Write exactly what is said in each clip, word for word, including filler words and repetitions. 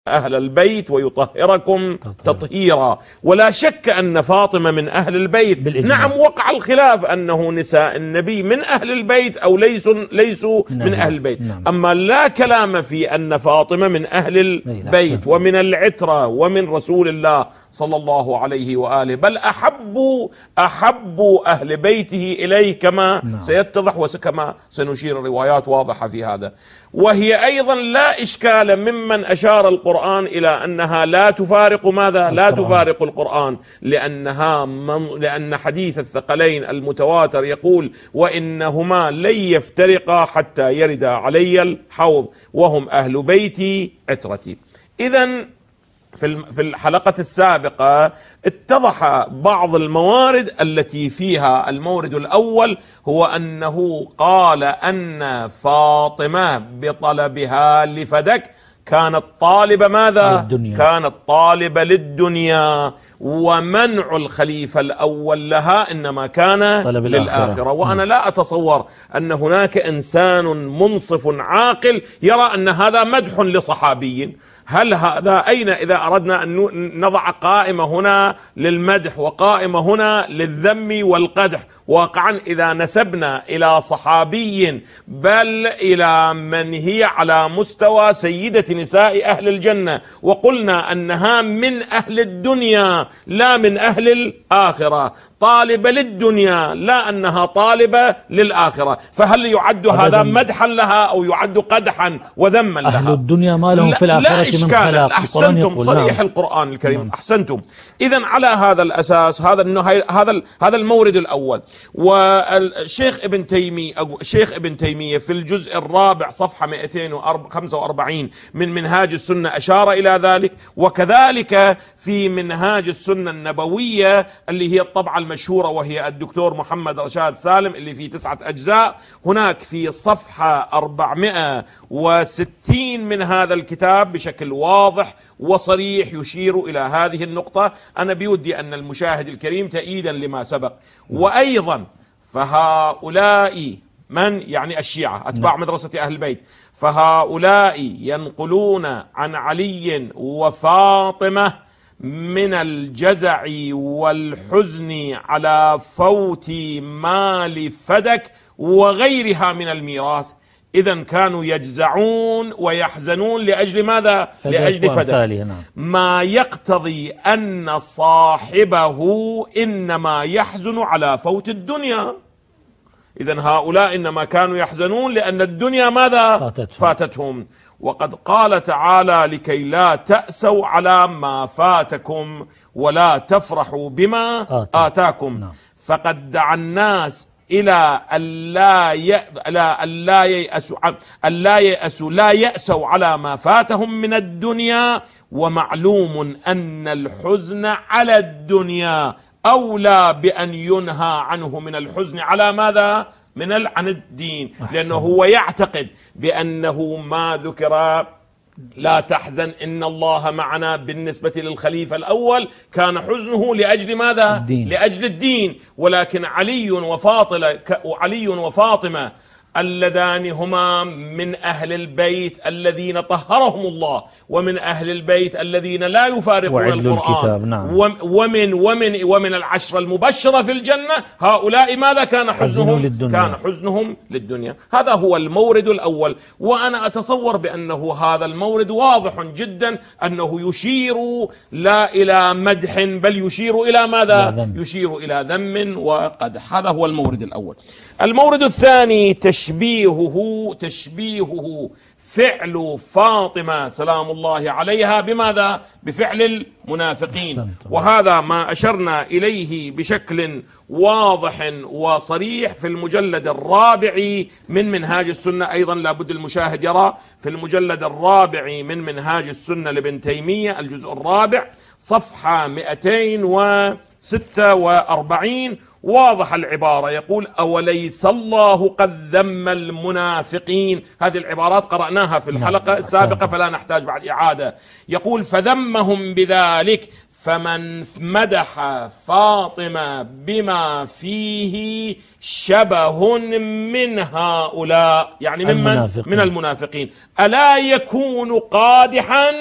أهل البيت ويطهركم تطهيرا. ولا شك أن فاطمة من أهل البيت بالإجماع. نعم، وقع الخلاف أنه نساء النبي من أهل البيت أو ليسوا ليسوا من أهل البيت. نعم. أما لا كلام في أن فاطمة من أهل البيت ومن العترة ومن رسول الله صلى الله عليه وآله، بل أحب أحب أهل بيته إليه كما نعم. سيتضح وكما سنشير الروايات واضحة في هذا. وهي أيضا لا إشكال ممن أشار القرآن إلى أنها لا تفارق ماذا؟ لا تفارق القرآن، لأنها من لأن حديث الثقلين المتواتر يقول: وإنهما لن يفترقا حتى يردا علي الحوض وهم أهل بيتي عترتي. إذن في الحلقة السابقة اتضح بعض الموارد التي فيها. المورد الأول هو أنه قال أن فاطمة بطلبها لفدك كانت طالبة ماذا؟ الدنيا. كانت طالبة للدنيا، ومنع الخليفة الأول لها إنما كان للآخرة. وأنا لا أتصور أن هناك إنسان منصف عاقل يرى أن هذا مدح لصحابي. هل هذا أين إذا أردنا أن نضع قائمة هنا للمدح وقائمة هنا للذم والقدح؟ واقعا إذا نسبنا إلى صحابي بل إلى من هي على مستوى سيدة نساء أهل الجنة وقلنا أنها من أهل الدنيا لا من أهل الآخرة، طالبة للدنيا لا أنها طالبة للآخرة، فهل يعد هذا مدحا لها أو يعد قدحا وذما لها؟ أهل الدنيا ما لهم في الآخرة لا إشكال. من خلاق. أحسنتم، صريح القرآن الكريم. نعم. أحسنتم. إذن على هذا الأساس هذا هذا هذا المورد الأول. والشيخ ابن تيمية الشيخ ابن تيمية في الجزء الرابع صفحة مئتين وخمسة وأربعين من منهاج السنة أشار إلى ذلك، وكذلك في منهاج السنة النبوية اللي هي الطبعة المشهورة وهي الدكتور محمد رشاد سالم اللي في تسعة أجزاء، هناك في صفحة أربعمائة وستين من هذا الكتاب بشكل واضح وصريح يشير إلى هذه النقطة. أنا بودي أن المشاهد الكريم تأييدا لما سبق. وأيضا فهؤلاء من يعني الشيعة أتباع مدرسة أهل البيت، فهؤلاء ينقلون عن علي وفاطمة من الجزع والحزن على فوت مال فدك وغيرها من الميراث. إذن كانوا يجزعون ويحزنون لأجل ماذا؟ لأجل فدك، ما يقتضي أن صاحبه إنما يحزن على فوت الدنيا. إذن هؤلاء إنما كانوا يحزنون لأن الدنيا ماذا؟ فاتتهم, فاتتهم. وقد قال تعالى: لكي لا تأسوا على ما فاتكم ولا تفرحوا بما آتاكم, آتاكم. نعم. فقد دعا الناس إلى ألا ألا ييأسوا ألا ييأسوا لا يأسوا على ما فاتهم من الدنيا، ومعلوم أن الحزن على الدنيا أولى بأن ينهى عنه من الحزن على ماذا؟ من عن الدين، لأنه هو يعتقد بأنه ما ذكر لا تحزن إن الله معنا بالنسبة للخليفة الأول كان حزنه لأجل ماذا؟ الدين. لأجل الدين. ولكن علي وفاطمة علي وفاطمة اللذان هما من أهل البيت الذين طهرهم الله، ومن أهل البيت الذين لا يفارقون القرآن. نعم. ومن ومن ومن العشرة المبشرة في الجنة، هؤلاء ماذا كان حزنهم؟ كان حزنهم للدنيا. هذا هو المورد الأول. وأنا أتصور بأنه هذا المورد واضح جدا أنه يشير لا إلى مدح بل يشير إلى ماذا؟ يشير إلى ذم وقدح. هذا هو المورد الأول. المورد الثاني تشبيهه تشبيهه فعل فاطمة سلام الله عليها بماذا؟ بفعل المنافقين. وهذا ما أشرنا إليه بشكل واضح وصريح في المجلد الرابع من منهاج السنة. أيضا لابد المشاهد يرى في المجلد الرابع من منهاج السنة لابن تيمية الجزء الرابع صفحة مئتين وستة وأربعين واضح العبارة، يقول: أوليس الله قد ذم المنافقين. هذه العبارات قرأناها في الحلقة السابقة فلا نحتاج بعد إعادة. يقول: فذمهم بذلك فمن مدح فاطمة بما فيه شبه من هؤلاء، يعني ممن؟ من المنافقين. ألا يكون قادحا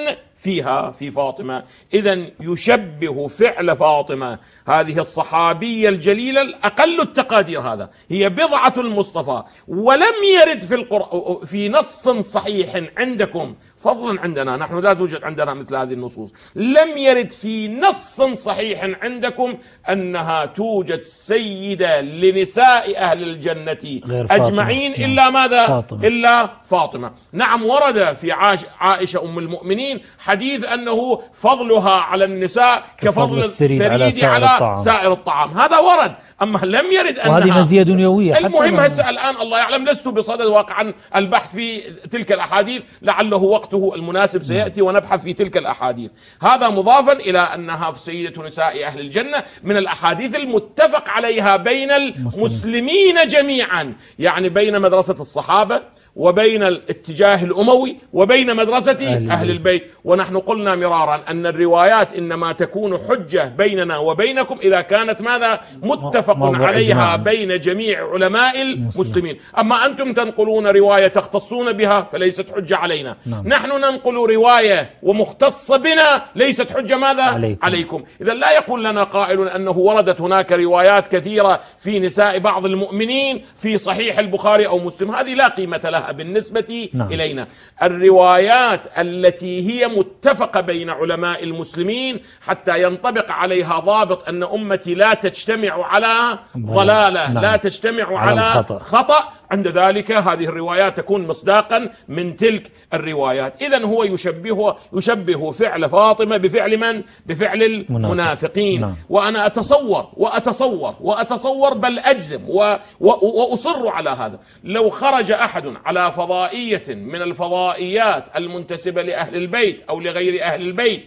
فيها في فاطمة. إذا يشبه فعل فاطمة هذه الصحابية الجليلة الأقل التقادير، هذا هي بضعة المصطفى، ولم يرد في القرآن في نص صحيح عندكم، فضلا عندنا نحن لا توجد عندنا مثل هذه النصوص، لم يرد في نص صحيح عندكم أنها توجد سيدة لنساء أهل الجنة أجمعين إلا ماذا؟ فاطمة. إلا فاطمة. نعم ورد في عائشة أم المؤمنين حديث أنه فضلها على النساء كفضل الثريد على سائر, على الطعام. سائر الطعام، هذا ورد، أما لم يرد أنها، وهذه مزية دنيوية. المهم هسه الآن الله يعلم لست بصدد واقعا البحث في تلك الأحاديث، لعله وقته المناسب سيأتي ونبحث في تلك الأحاديث. هذا مضافا إلى أنها في سيدة نساء أهل الجنة من الأحاديث المتفق عليها بين المسلمين جميعا، يعني بين مدرسة الصحابة وبين الاتجاه الأموي وبين مدرسة أهل, أهل البيت. ونحن قلنا مرارا أن الروايات إنما تكون حجة بيننا وبينكم إذا كانت ماذا؟ متفق عليها إجماع بين جميع علماء المسلمين. أما أنتم تنقلون رواية تختصون بها فليست حجة علينا. نعم. نحن ننقل رواية ومختصة بنا ليست حجة ماذا؟ عليكم, عليكم. إذا لا يقول لنا قائل أنه وردت هناك روايات كثيرة في نساء بعض المؤمنين في صحيح البخاري أو مسلم، هذه لا قيمة لها بالنسبة نعم. إلينا. الروايات التي هي متفقة بين علماء المسلمين حتى ينطبق عليها ضابط أن أمتي لا تجتمع على ضلالة نعم. لا تجتمع على, على خطأ. خطأ، عند ذلك هذه الروايات تكون مصداقا من تلك الروايات. إذن هو يشبه يشبه فعل فاطمة بفعل من؟ بفعل المنافقين. نعم. وأنا أتصور وأتصور وأتصور بل أجزم و و وأصر على هذا، لو خرج أحد على فضائية من الفضائيات المنتسبة لأهل البيت أو لغير أهل البيت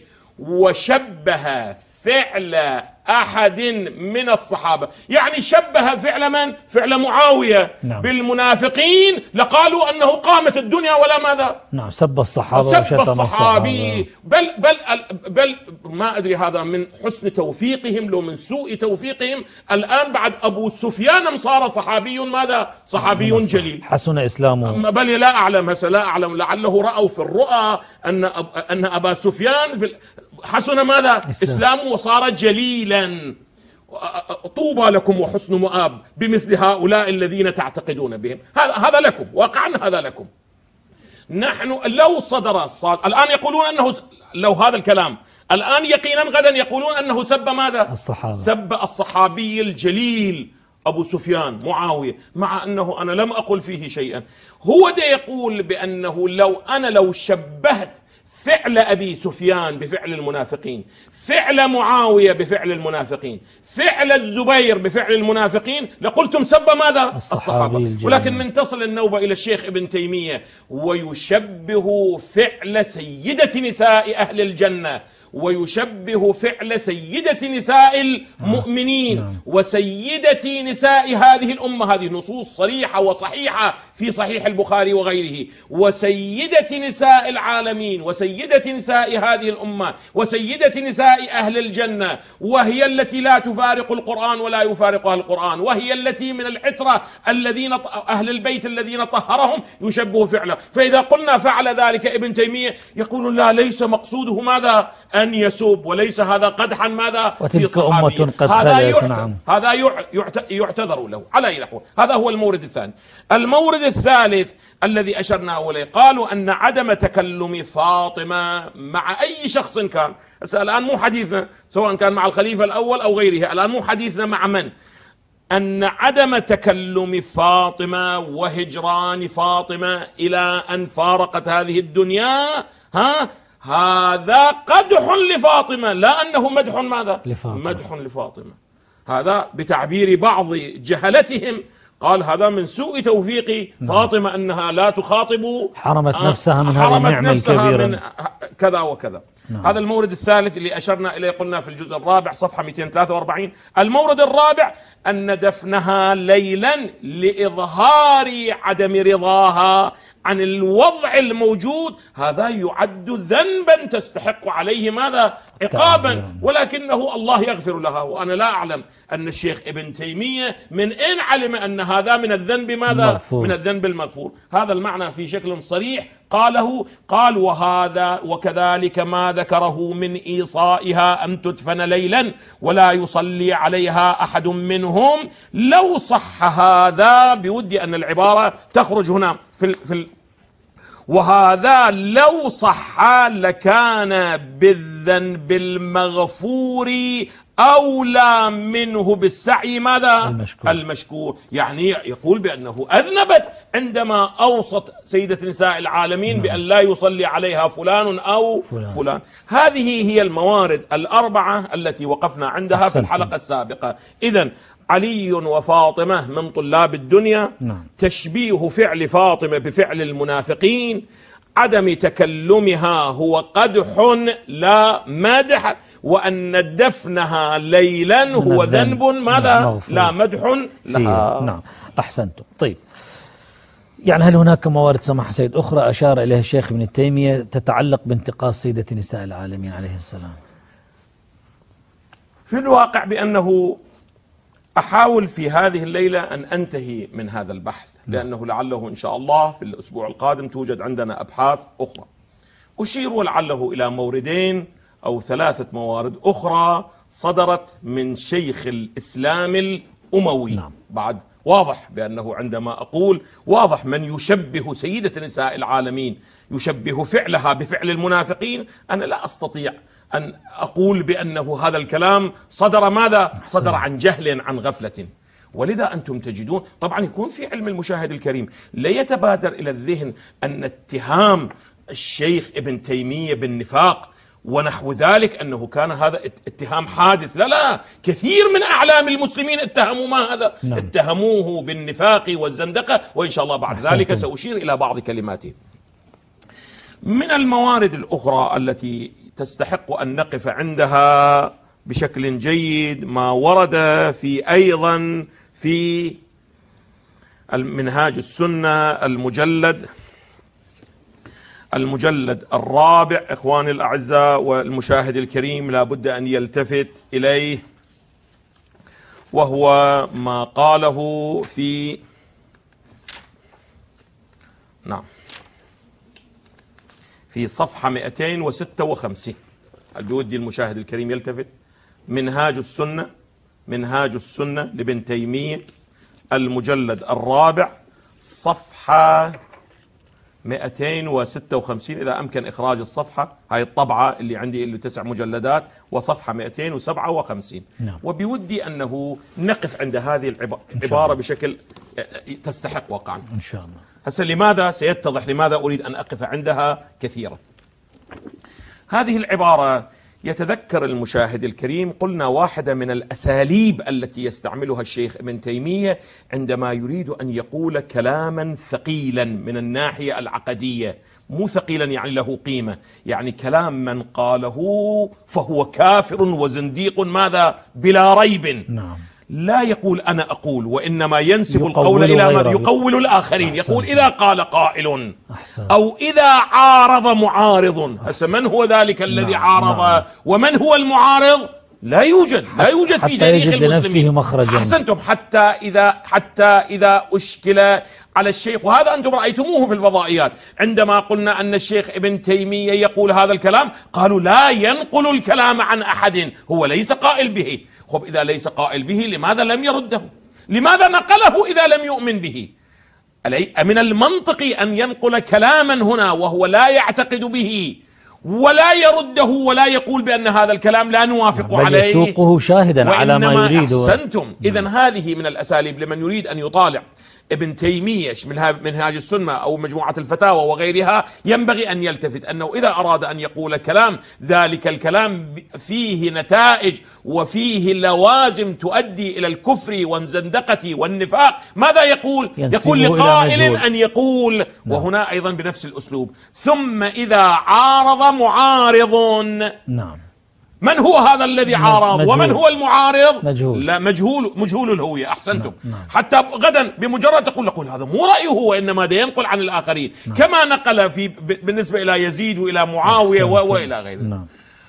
وشبه فعل أحد من الصحابة، يعني شبه فعل من؟ فعل معاوية نعم. بالمنافقين، لقالوا أنه قامت الدنيا ولا ماذا؟ نعم، سب الصحابة سب الصحابي، بل, بل, بل ما أدري هذا من حسن توفيقهم لو من سوء توفيقهم. الآن بعد أبو سفيان صار صحابي ماذا؟ صحابي نعم. جليل، حسن إسلامه. بل لا أعلم هسه لا أعلم لعله رأوا في الرؤى أن أب أن أبا سفيان في حسن ماذا؟ إسلامه وصار جليلا. طوبى لكم وحسن مآب بمثل هؤلاء الذين تعتقدون بهم. هذا هذا لكم واقعا، هذا لكم. نحن لو صدر الصاد الآن يقولون أنه لو هذا الكلام الآن يقينا غدا يقولون أنه سب ماذا؟ الصحابة. سب الصحابي الجليل أبو سفيان معاوية، مع أنه أنا لم أقل فيه شيئا. هو ده يقول بأنه لو أنا لو شبهت فعل أبي سفيان بفعل المنافقين، فعل معاوية بفعل المنافقين، فعل الزبير بفعل المنافقين، لقلتم سب ماذا؟ الصحابة. ولكن من تصل النوبة إلى الشيخ ابن تيمية ويشبه فعل سيدة نساء أهل الجنة ويشبه فعل سيدة نساء المؤمنين آه. وسيدة نساء هذه الأمة، هذه نصوص صريحة وصحيحة في صحيح البخاري وغيره، وسيدة نساء العالمين وسيدة نساء هذه الأمة وسيدة نساء أهل الجنة، وهي التي لا تفارق القرآن ولا يفارقها القرآن، وهي التي من العترة الذين أهل البيت الذين طهرهم، يشبه فعله. فإذا قلنا فعل ذلك ابن تيمية يقول لا، ليس مقصوده ماذا؟ أن يسوب، وليس هذا قدحا ماذا؟ وتلك أمة قد خلت. نعم. هذا يعتذر له على أي نحو. هذا هو المورد الثاني. المورد الثالث الذي أشرنا إليه، قالوا أن عدم تكلم فاطمة مع أي شخص كان، الآن مو حديثنا سواء كان مع الخليفة الأول أو غيره، الآن مو حديثنا مع من، أن عدم تكلم فاطمة وهجران فاطمة إلى أن فارقت هذه الدنيا ها هذا قدح لفاطمة، لا أنه مدح ماذا؟ لفاطمة. مدح لفاطمة. هذا بتعبير بعض جهلتهم قال هذا من سوء توفيق فاطمة أنها لا تخاطب، حرمت نفسها من هذه النعمة الكبيرة، من كذا وكذا. نعم. هذا المورد الثالث اللي أشرنا إليه، قلنا في الجزء الرابع صفحة مئتين وثلاثة وأربعين. المورد الرابع أن دفنها ليلا لإظهار عدم رضاها عن الوضع الموجود، هذا يعد ذنبا تستحق عليه ماذا؟ عقابا، ولكنه الله يغفر لها. وأنا لا أعلم أن الشيخ ابن تيمية من أين علم أن هذا من الذنب ماذا؟ مغفور. من الذنب المغفور. هذا المعنى في شكل صريح قاله قال وهذا وكذلك ما ذكره من إيصائها أن تدفن ليلا ولا يصلي عليها أحد منهم. لو صح هذا بودي أن العبارة تخرج هنا في في وهذا لو صح لكان بالذنب المغفور أولى منه بالسعي ماذا؟ المشكور. المشكور يعني يقول بأنه أذنبت عندما أوصت سيدة نساء العالمين نعم. بأن لا يصلي عليها فلان أو فلان. فلان. هذه هي الموارد الأربعة التي وقفنا عندها أحسنتم. في الحلقة السابقة. إذن علي وفاطمة من طلاب الدنيا نعم. تشبيه فعل فاطمة بفعل المنافقين، عدم تكلمها هو قدح لا مدح، وأن دفنها ليلا هو ذنب ماذا نعم. لا مدح لها. نعم أحسنتم. طيب يعني هل هناك موارد سماحة سيد أخرى أشار إليها الشيخ ابن تيمية تتعلق بانتقاص سيدة نساء العالمين عليه السلام؟ في الواقع بأنه أحاول في هذه الليلة أن أنتهي من هذا البحث، لأنه لعله إن شاء الله في الأسبوع القادم توجد عندنا أبحاث أخرى. أشير ولعله إلى موردين أو ثلاثة موارد أخرى صدرت من شيخ الإسلام الأموي نعم. بعد واضح بأنه عندما أقول واضح من يشبه سيدة نساء العالمين يشبه فعلها بفعل المنافقين، أنا لا أستطيع أن أقول بأنه هذا الكلام صدر ماذا؟ صدر عن جهل عن غفلة. ولذا أنتم تجدون طبعا يكون في علم المشاهد الكريم لا يتبادر إلى الذهن أن اتهام الشيخ ابن تيمية بالنفاق ونحو ذلك أنه كان هذا اتهام حادث. لا لا، كثير من أعلام المسلمين اتهموا ما هذا نعم. اتهموه بالنفاق والزندقة، وإن شاء الله بعد ذلك سأشير إلى بعض كلماته. من الموارد الأخرى التي تستحق أن نقف عندها بشكل جيد ما ورد في أيضا في المنهاج السنة المجلد المجلد الرابع إخواني الأعزاء والمشاهد الكريم لا بد أن يلتفت إليه، وهو ما قاله في نعم في صفحة مئتين وستة وخمسين. بودي المشاهد الكريم يلتفت. منهاج السنة منهاج السنة لابن تيمية المجلد الرابع صفحة مئتين وستة وخمسين، إذا أمكن إخراج الصفحة، هاي الطبعة اللي عندي اللي تسع مجلدات، وصفحة مئتين وسبعة وخمسين نعم. وبودي أنه نقف عند هذه العبارة بشكل تستحق وقعا إن شاء الله. هسه لماذا سيتضح لماذا أريد أن أقف عندها كثيرا. هذه العبارة يتذكر المشاهد الكريم قلنا واحدة من الأساليب التي يستعملها الشيخ ابن تيمية عندما يريد أن يقول كلاما ثقيلا من الناحية العقدية، مو ثقيلا يعني له قيمة، يعني كلام من قاله فهو كافر وزنديق ماذا بلا ريب نعم. لا يقول أنا أقول، وإنما ينسب القول إلى من يقول الآخرين. أحسن. يقول إذا قال قائل أحسن. أو إذا عارض معارض. هسه من هو ذلك الذي نعم. عارض نعم. ومن هو المعارض؟ لا يوجد لا يوجد في تاريخ المسلمين. أحسنتم. حتى إذا حتى إذا أشكل على الشيخ، وهذا أنتم رأيتموه في الفضائيات عندما قلنا أن الشيخ ابن تيمية يقول هذا الكلام، قالوا لا ينقل الكلام عن أحد، هو ليس قائل به. خب إذا ليس قائل به لماذا لم يرده؟ لماذا نقله إذا لم يؤمن به؟ من المنطقي أن ينقل كلاما هنا وهو لا يعتقد به ولا يرده ولا يقول بأن هذا الكلام لا نوافق بل عليه، يسوقه شاهدا على ما يريد. أحسنتم. إذن هذه من الأساليب لمن يريد أن يطالع ابن تيمية من منهاج السنة أو مجموعة الفتاوى وغيرها، ينبغي أن يلتفت أنه إذا أراد أن يقول كلام، ذلك الكلام فيه نتائج وفيه لوازم تؤدي إلى الكفر والزندقة والنفاق، ماذا يقول؟ يقول لقائل أن يقول نعم. وهنا أيضا بنفس الأسلوب. ثم إذا عارض معارض نعم. من هو هذا الذي عارض؟ مجهول. ومن هو المعارض؟ مجهول. لا مجهول مجهول الهوية. أحسنتم. نعم. نعم. حتى غدا بمجرد تقول نقول هذا مو رأيه هو، إنما ده ينقل عن الآخرين نعم. كما نقل في بالنسبة إلى يزيد وإلى معاوية و... وإلى غيره نعم.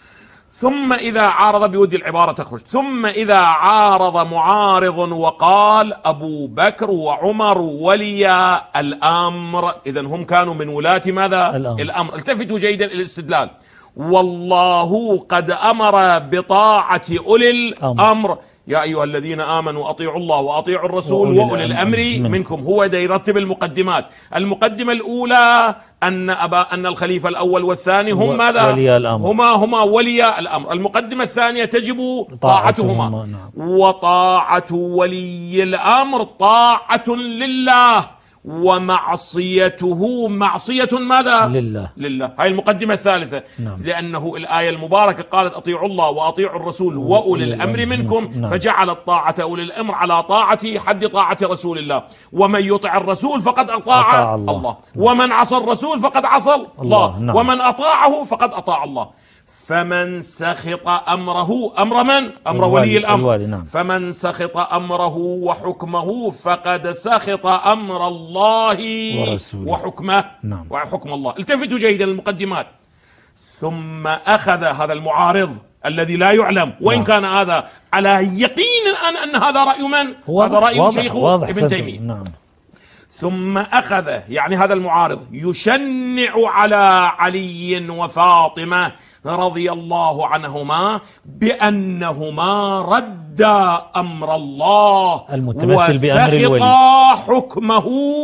ثم إذا عارض بودي العبارة تخرج، ثم إذا عارض معارض وقال أبو بكر وعمر ولي الأمر، إذن هم كانوا من ولاة ماذا؟ الأمر, الأمر. التفتوا جيدا إلى الاستدلال. والله قد أمر بطاعة أولي الأمر، يا أيها الذين آمنوا أطيعوا الله وأطيعوا الرسول وأولي الأمر منكم. هو دا يرتب المقدمات. المقدمة الأولى أن أبا أن الخليفة الأول والثاني هم ماذا؟ ولي الأمر. هما هما ولي الأمر. المقدمة الثانية تجب طاعتهما، وطاعة ولي الأمر طاعة لله، ومعصيته معصية ماذا؟ لله. لله. هاي المقدمة الثالثة. نعم. لأنه الآية المباركة قالت أطيعوا الله وأطيعوا الرسول وأولي الأمر منكم. نعم. فجعلت طاعة أولي الأمر على طاعة حد طاعة رسول الله. ومن يطع الرسول فقد أطاع, أطاع الله. الله، ومن عصى الرسول فقد عصى الله, الله. نعم. ومن أطاعه فقد أطاع الله. فمن سخط أمره، أمر من؟ أمر ولي الأمر. نعم. فمن سخط أمره وحكمه فقد سخط أمر الله ورسوله وحكمه. نعم. وحكم الله. التفتوا جيدا المقدمات. ثم أخذ هذا المعارض الذي لا يعلم، وإن نعم. كان هذا على يقين الآن أن هذا رأي من؟ هذا رأي شيخه ابن تيمية. نعم. ثم أخذ يعني هذا المعارض يشنع على علي وفاطمة رضي الله عنهما بأنهما ردا أمر الله وسخطا حكمه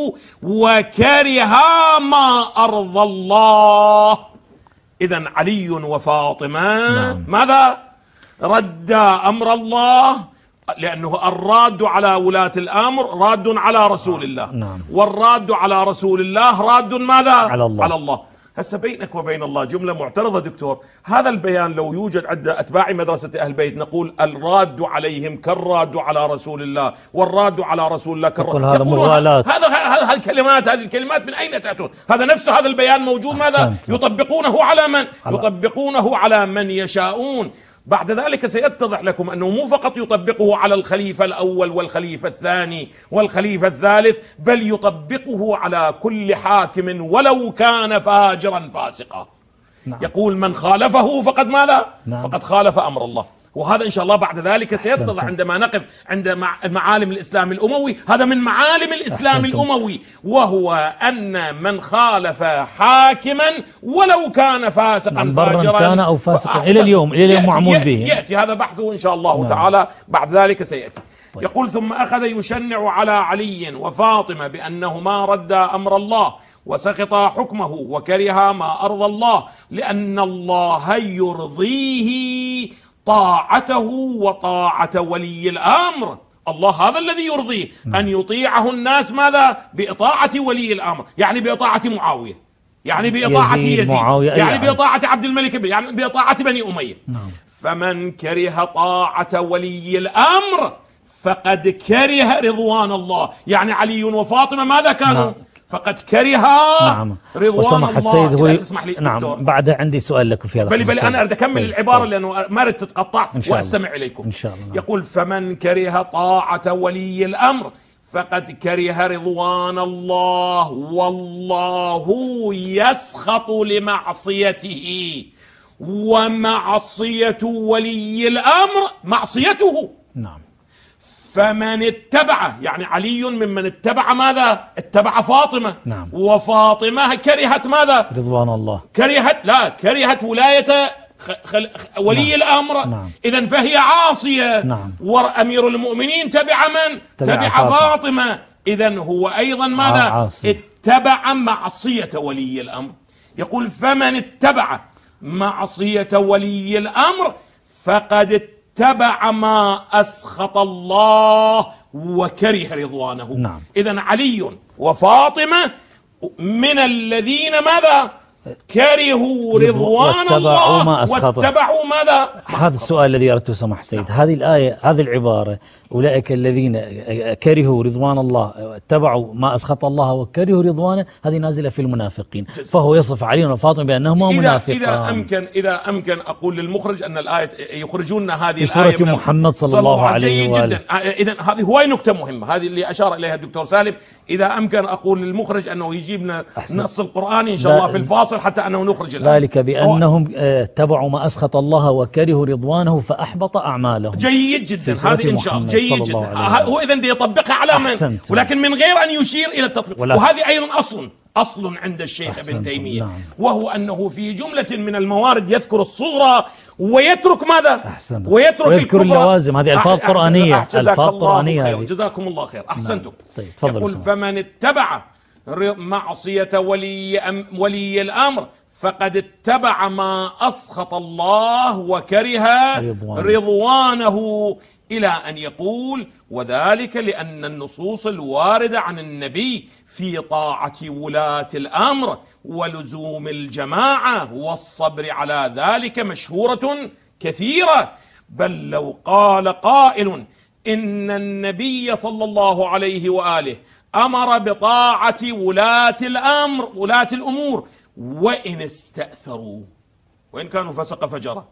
وكرها ما أرضى الله. إذن علي وفاطمة نعم. ماذا؟ ردا أمر الله، لأنه الراد على ولاة الأمر راد على رسول الله. نعم. والراد على رسول الله راد ماذا؟ على الله, على الله. هسه بينك وبين الله جملة معترضة دكتور. هذا البيان لو يوجد عند أتباع مدرسة أهل البيت نقول الراد عليهم كالراد على رسول الله، والراد على رسول الله كالراد. هذا مغالاة. هذا هذه الكلمات هذه الكلمات من أين تأتون؟ هذا نفس هذا البيان موجود ماذا؟ يطبقونه على من؟ يطبقونه على من يشاءون. بعد ذلك سيتضح لكم أنه مو فقط يطبقه على الخليفة الأول والخليفة الثاني والخليفة الثالث، بل يطبقه على كل حاكم ولو كان فاجرا فاسقا. نعم. يقول من خالفه فقد ماذا؟ نعم. فقد خالف أمر الله. وهذا إن شاء الله بعد ذلك سيتضح عندما نقف عند معالم الإسلام الأموي. هذا من معالم الإسلام الأموي، وهو أن من خالف حاكما ولو كان فاسقا فاجرا كان أو فاسقا إلى اليوم إلى اليوم معمول به. يأتي هذا بحثه إن شاء الله. نعم. تعالى بعد ذلك سيأتي. طيب. يقول ثم أخذ يشنع على علي وفاطمة بأنهما ردا أمر الله وسخطا حكمه وكرها ما أرضى الله، لأن الله يرضيه طاعته وطاعة ولي الأمر. الله هذا الذي يرضيه أن يطيعه الناس ماذا؟ بإطاعة ولي الأمر، يعني بإطاعة معاوية، يعني بإطاعة يزيد, يزيد. يعني بإطاعة عبد الملك بن، يعني بإطاعة بني أمية. نعم. فمن كره طاعة ولي الأمر فقد كره رضوان الله، يعني علي وفاطمة ماذا كانوا؟ نعم. فقد كرها. نعم. رضوان الله. السيد هو تسمح لي. نعم. بعدها عندي سؤال لكم في هذا. بل بل انا اريد اكمل طيب. العباره طيب. لانه ما اريد تتقطع واستمع اليكم. ان شاء الله. نعم. يقول فمن كره طاعه ولي الامر فقد كره رضوان الله، والله يسخط لمعصيته، ومعصيه ولي الامر معصيته. نعم. فمن اتبع، يعني علي ممن اتبع ماذا؟ اتبع فاطمة. نعم. وفاطمة كرهت ماذا؟ رضوان الله. كرهت لا كرهت ولاية خل... ولي نعم. الأمر. نعم. إذن فهي عاصية. نعم. وأمير المؤمنين تبع من؟ تبع, تبع فاطمة, فاطمة. إذن هو أيضا ماذا؟ عاصي. اتبع معصية ولي الأمر. يقول فمن اتبع معصية ولي الأمر فقد اتبع ما أسخط الله وكره رضوانه. نعم. إذن علي وفاطمة من الذين ماذا؟ كرهوا رضوان الله ما واتبعوا ماذا؟ هذا السؤال الذي أردت سمح سيد. هذه الآية، هذه العبارة أولئك الذين كرهوا رضوان الله اتبعوا ما أسخط الله وكرهوا رضوانه، هذه نازلة في المنافقين. فهو يصف علي وفاطمة بأنهما منافقان. إذا أمكن إذا أمكن أقول للمخرج أن الآية يخرجون هذه في سورة الآية محمد صلى الله عليه وآله. إذا هذه هواي نكتة مهمة، هذه اللي أشار إليها الدكتور سالم. إذا أمكن أقول للمخرج أنه يجيبنا نص القرآن إن شاء الله في الفاصل نواصل حتى أنه نخرج الآن. ذلك بأنهم اتبعوا ما أسخط الله وكرهوا رضوانه فأحبط أعمالهم. جيد جدا، هذه إن شاء الله جيد جدا. هو إذن دي يطبقها على من؟ ولكن من غير أن يشير إلى التطبيق، وهذه أيضا أصل أصل عند الشيخ ابن تيمية. نعم. وهو أنه في جملة من الموارد يذكر الصغرى ويترك ماذا؟ أحسنت. ويترك ويذكر اللوازم. هذه ألفاظ قرآنية، ألفاظ قرآنية. جزاكم الله خير، أحسنتم. نعم. طيب. يقول فمن اتبع معصية ولي أم ولي الأمر فقد اتبع ما أسخط الله وكره رضوانه, رضوانه إلى أن يقول وذلك لأن النصوص الواردة عن النبي في طاعة ولاة الأمر ولزوم الجماعة والصبر على ذلك مشهورة كثيرة، بل لو قال قائل إن النبي صلى الله عليه وآله أمر بطاعة ولاة الأمر ولاة الأمور وإن استأثروا وإن كانوا فسق فجرة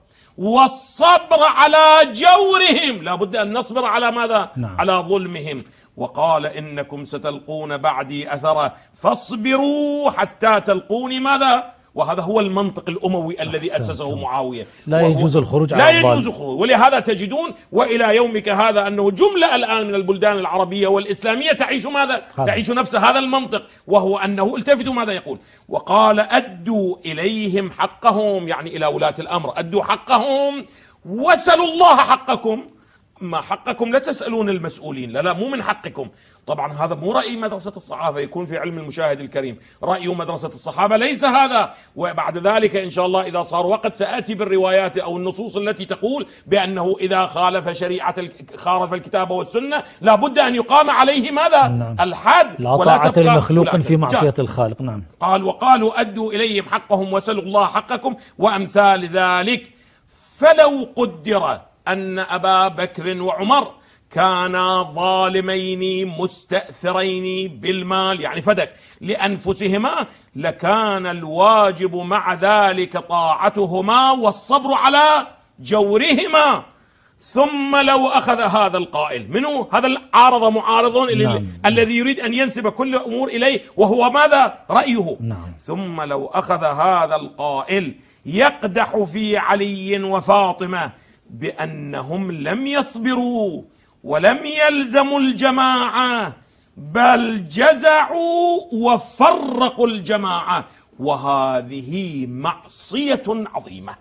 والصبر على جورهم، لا بد أن نصبر على ماذا؟ نعم. على ظلمهم، وقال إنكم ستلقون بعدي أثرا فاصبروا حتى تلقوني ماذا؟ وهذا هو المنطق الأموي الذي أسسه معاوية. لا يجوز الخروج لا يجوز الخروج، ولهذا تجدون وإلى يومك هذا أنه جملة الآن من البلدان العربية والإسلامية تعيش ماذا؟ هذا. تعيش نفس هذا المنطق، وهو أنه التفتوا ماذا يقول؟ وقال أدوا إليهم حقهم، يعني إلى ولاة الأمر أدوا حقهم وسلوا الله حقكم. ما حقكم لا تسألون المسؤولين، لا لا مو من حقكم. طبعا هذا مو رأي مدرسة الصحابة، يكون في علم المشاهد الكريم رأي مدرسة الصحابة ليس هذا. وبعد ذلك إن شاء الله إذا صار وقت سآتي بالروايات أو النصوص التي تقول بأنه إذا خالف شريعة خالف الكتاب والسنة لا بد أن يقام عليه ماذا؟ نعم. الحد. لا طاعة لمخلوق في معصية الخالق. نعم. قال وقالوا أدوا إليهم حقهم وسلوا الله حقكم وأمثال ذلك. فلو قدر أن أبا بكر وعمر كانا ظالمين مستأثرين بالمال، يعني فدك لأنفسهما، لكان الواجب مع ذلك طاعتهما والصبر على جورهما. ثم لو أخذ هذا القائل منه، هذا العارض معارض نعم. الذي يريد أن ينسب كل أمور إليه وهو ماذا؟ رأيه. نعم. ثم لو أخذ هذا القائل يقدح في علي وفاطمة بأنهم لم يصبروا ولم يلزموا الجماعة بل جزعوا وفرقوا الجماعة، وهذه معصية عظيمة.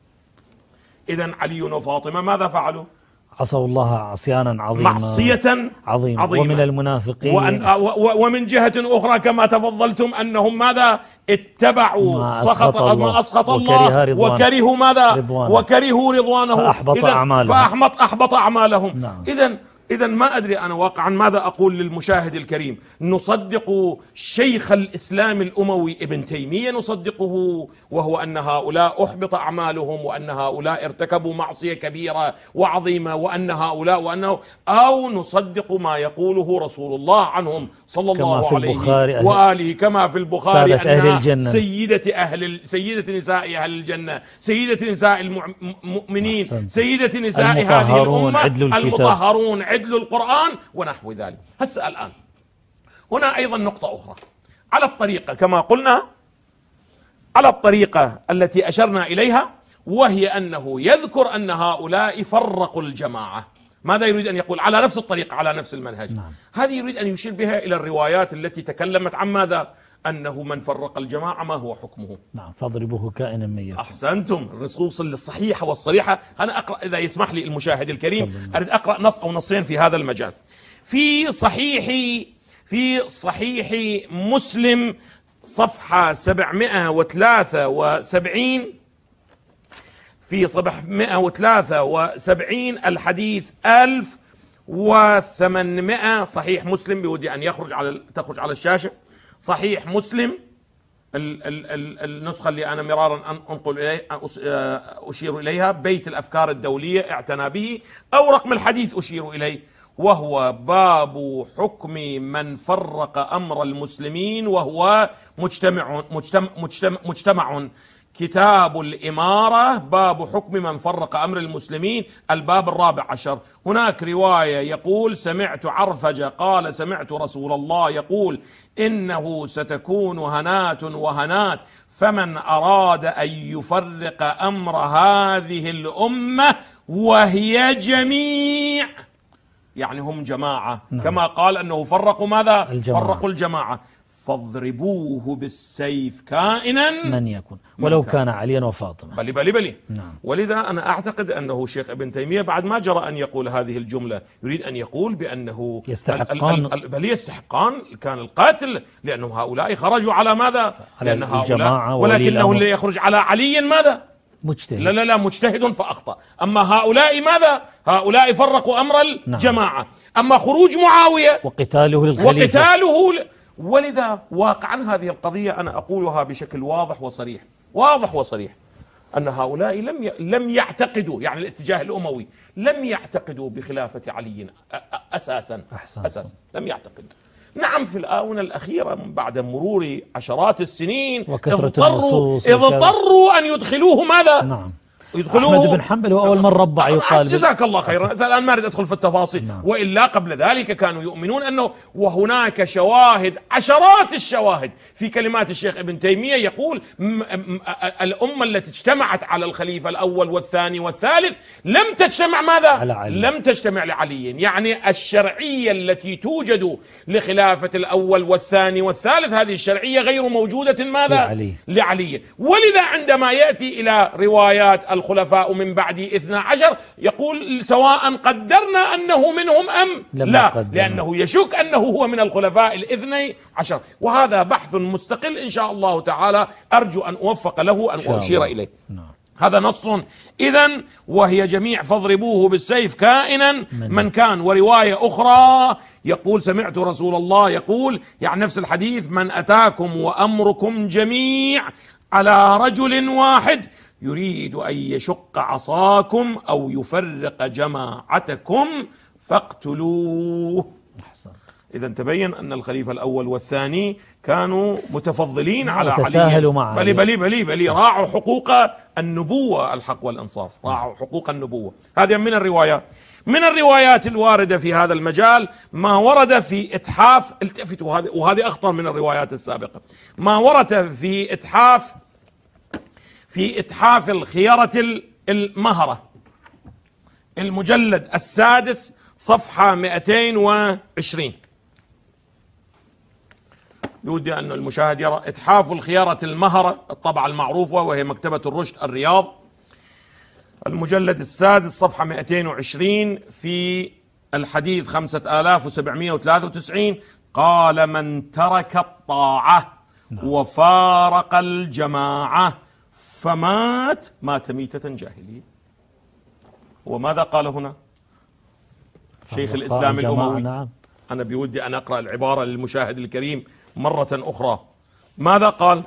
إذن علي وفاطمة ماذا فعلوا؟ عصوا الله عصيانا عظيما، معصية عظيمة, عظيمة. ومن المنافقين وأن ومن جهة أخرى كما تفضلتم أنهم ماذا؟ اتبعوا ما سخط الله ما أسخط الله وكرهوا ماذا؟ رضوانه. وكرهوا رضوانه فأحبط أعمالهم فأحبط أحبط أعمالهم. نعم. إذن إذن ما أدري أنا واقعا ماذا أقول للمشاهد الكريم. نصدق شيخ الإسلام الأموي ابن تيمية، نصدقه وهو أن هؤلاء أحبط أعمالهم وأن هؤلاء ارتكبوا معصية كبيرة وعظيمة وأن هؤلاء وأنه، أو نصدق ما يقوله رسول الله عنهم صلى الله عليه وآله كما في البخاري أنها سيدة أهل سيدة نساء أهل الجنة، سيدة نساء المؤمنين، سيدة نساء هذه الأمة المطهرون عدل القرآن ونحو ذلك. هسه الآن هنا أيضا نقطة أخرى على الطريقة كما قلنا، على الطريقة التي أشرنا إليها، وهي أنه يذكر أن هؤلاء فرقوا الجماعة. ماذا يريد أن يقول؟ على نفس الطريقة على نفس المنهج. نعم. هذه يريد أن يشير بها إلى الروايات التي تكلمت عن ماذا؟ أنه من فرق الجماعة ما هو حكمه. نعم. فاضربوه كائنا من يكن. أحسنتم. النصوص الصحيحة والصريحة. أنا أقرأ إذا يسمح لي المشاهد الكريم، أريد أقرأ نص أو نصين في هذا المجال. في صحيح في صحيح مسلم صفحة سبعمائة وثلاثة وسبعين، في سبعمائة وثلاثة وسبعين الحديث ألف وثمانمائة، صحيح مسلم بودي أن يخرج على تخرج على الشاشة. صحيح مسلم ال ال ال النسخة اللي أنا مرارا أنقل إليه أشير إليها، بيت الأفكار الدولية اعتنى به، أو رقم الحديث أشير إليه، وهو باب حكم من فرق أمر المسلمين وهو مجتمع مجتمع مجتمع, مجتمع كتاب الإمارة باب حكم من فرق أمر المسلمين الباب الرابع عشر. هناك رواية يقول سمعت عرفجة قال سمعت رسول الله يقول إنه ستكون هنات وهنات فمن أراد أن يفرق أمر هذه الأمة وهي جميع، يعني هم جماعة. نعم. كما قال أنه فرقوا ماذا؟ الجماعة. فرقوا الجماعة. فاضربوه بالسيف كائنا من يكون ولو كان, كان عليا وفاطمة. بلي بلي بلي. نعم. ولذا أنا أعتقد أنه شيخ ابن تيمية بعد ما جرى أن يقول هذه الجملة يريد أن يقول بأنه يستحقان بل يستحقان كان القتل، لأنهم هؤلاء خرجوا على ماذا؟ على لأن الجماعة، ولكنه اللي يخرج على علي ماذا؟ مجتهد. لا لا لا مجتهد فأخطأ. أما هؤلاء ماذا؟ هؤلاء فرقوا أمر الجماعة. نعم. أما خروج معاوية وقتاله للخليفة وقتاله ل... ولذا واقعا هذه القضية أنا أقولها بشكل واضح وصريح، واضح وصريح، أن هؤلاء لم ي... لم يعتقدوا، يعني الاتجاه الأموي لم يعتقدوا بخلافة علي أساسا. أحسن. أساسا لم يعتقد. نعم في الآونة الأخيرة بعد مرور عشرات السنين وكثرة النصوص اضطروا أن يدخلوه ماذا؟ نعم. يدخلوه. أحمد بن حنبل هو أول من ربع يقال. جزاك الله خيرا. الآن ما أريد أدخل في التفاصيل. نعم. وإلا قبل ذلك كانوا يؤمنون أنه، وهناك شواهد عشرات الشواهد في كلمات الشيخ ابن تيمية يقول م م الأمة التي اجتمعت على الخليفة الأول والثاني والثالث لم تجتمع ماذا؟ على علي. لم تجتمع لعلي. يعني الشرعية التي توجد لخلافة الأول والثاني والثالث هذه الشرعية غير موجودة ماذا؟ لعلي. لعلي. ولذا عندما يأتي إلى روايات الخلفاء من بعد اثنا عشر يقول سواء قدرنا أنه منهم أم لا، قدرنا. لأنه يشك أنه هو من الخلفاء الاثني عشر. وهذا بحث مستقل إن شاء الله تعالى أرجو أن أوفق له أن أشير إليه. نعم. هذا نص. إذن وهي جميع فاضربوه بالسيف كائنا من, من كان. ورواية أخرى يقول سمعت رسول الله يقول، يعني نفس الحديث، من أتاكم وأمركم جميع على رجل واحد يريد أن يشق عصاكم أو يفرق جماعتكم فاقتلوه. إذا تبين أن الخليفة الأول والثاني كانوا متفضلين على علي، بل بل بل بل راعوا حقوق النبوة، الحق والإنصاف، راعوا حقوق النبوة. هذه من الروايات. من الروايات الواردة في هذا المجال ما ورد في إتحاف، التفتوا هذه وهذه أخطر من الروايات السابقة، ما ورد في إتحاف في إتحاف الخيرة المهرة المجلد السادس صفحة مئتين وعشرين. يودي أن المشاهد يرى إتحاف الخيارة المهرة، الطبعة المعروفة وهي مكتبة الرشد الرياض، المجلد السادس صفحة مئتين وعشرين في الحديث خمسة آلاف وسبعمئة وثلاثة وتسعين. قال من ترك الطاعة وفارق الجماعة فمات مات ميتة جاهلية. وماذا قال هنا شيخ الإسلام الأموي؟ نعم. أنا بودي أن أقرأ العبارة للمشاهد الكريم مرة أخرى. ماذا قال؟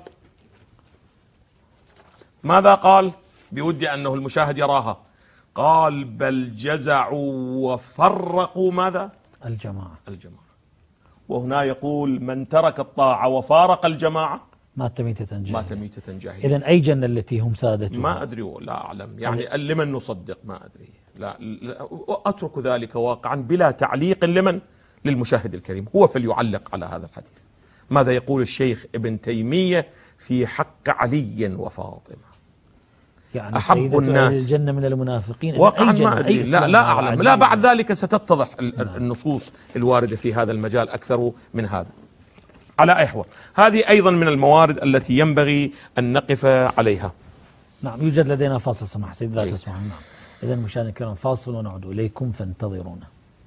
ماذا قال؟ بودي أنه المشاهد يراها. قال بل جزعوا وفرقوا ماذا؟ الجماعة. الجماعة. وهنا يقول من ترك الطاعة وفارق الجماعة مات ميتة جاهلية. مات ميتة جاهلية. إذن أي جنة التي هم سادتها؟ ما أدري، لا أعلم، يعني لمن نصدق ما أدري، لا, لا أترك ذلك واقعا بلا تعليق. لمن؟ للمشاهد الكريم، هو فليعلق على هذا الحديث. ماذا يقول الشيخ ابن تيمية في حق علي وفاطمة؟ يعني أحب الناس الجنة من المنافقين واقعا ما أدري، لا, لا أعلم، لا بعد ذلك ستتضح النصوص الواردة في هذا المجال أكثر من هذا. على أي حوار، هذه أيضا من الموارد التي ينبغي أن نقف عليها. نعم. يوجد لدينا فاصل سماح سيد ذات اسمعنا. نعم. إذا مشاهدينا الكرام فاصل ونعود إليكم فانتظرونا.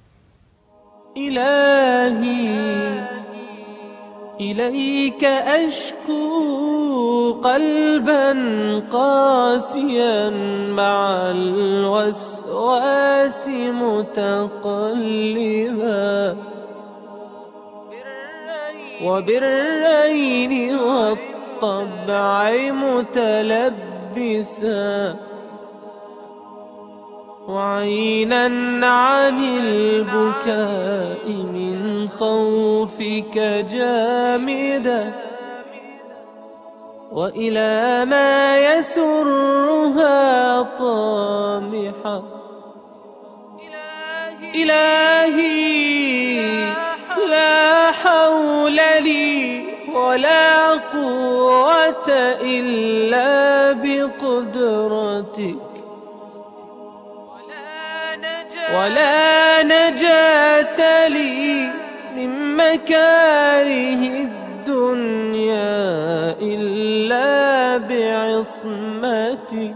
إلهي إليك أشكو قلبا قاسيا مع الوسواس متقلبا، وبالرين والطبع متلبسا، وعينا عن البكاء من خوفك جامدا، وإلى ما يسرها طامحا. إلهي لا حول لي ولا قوة إلا بقدرتك، ولا نجاة لي من مكاره الدنيا إلا بعصمتك.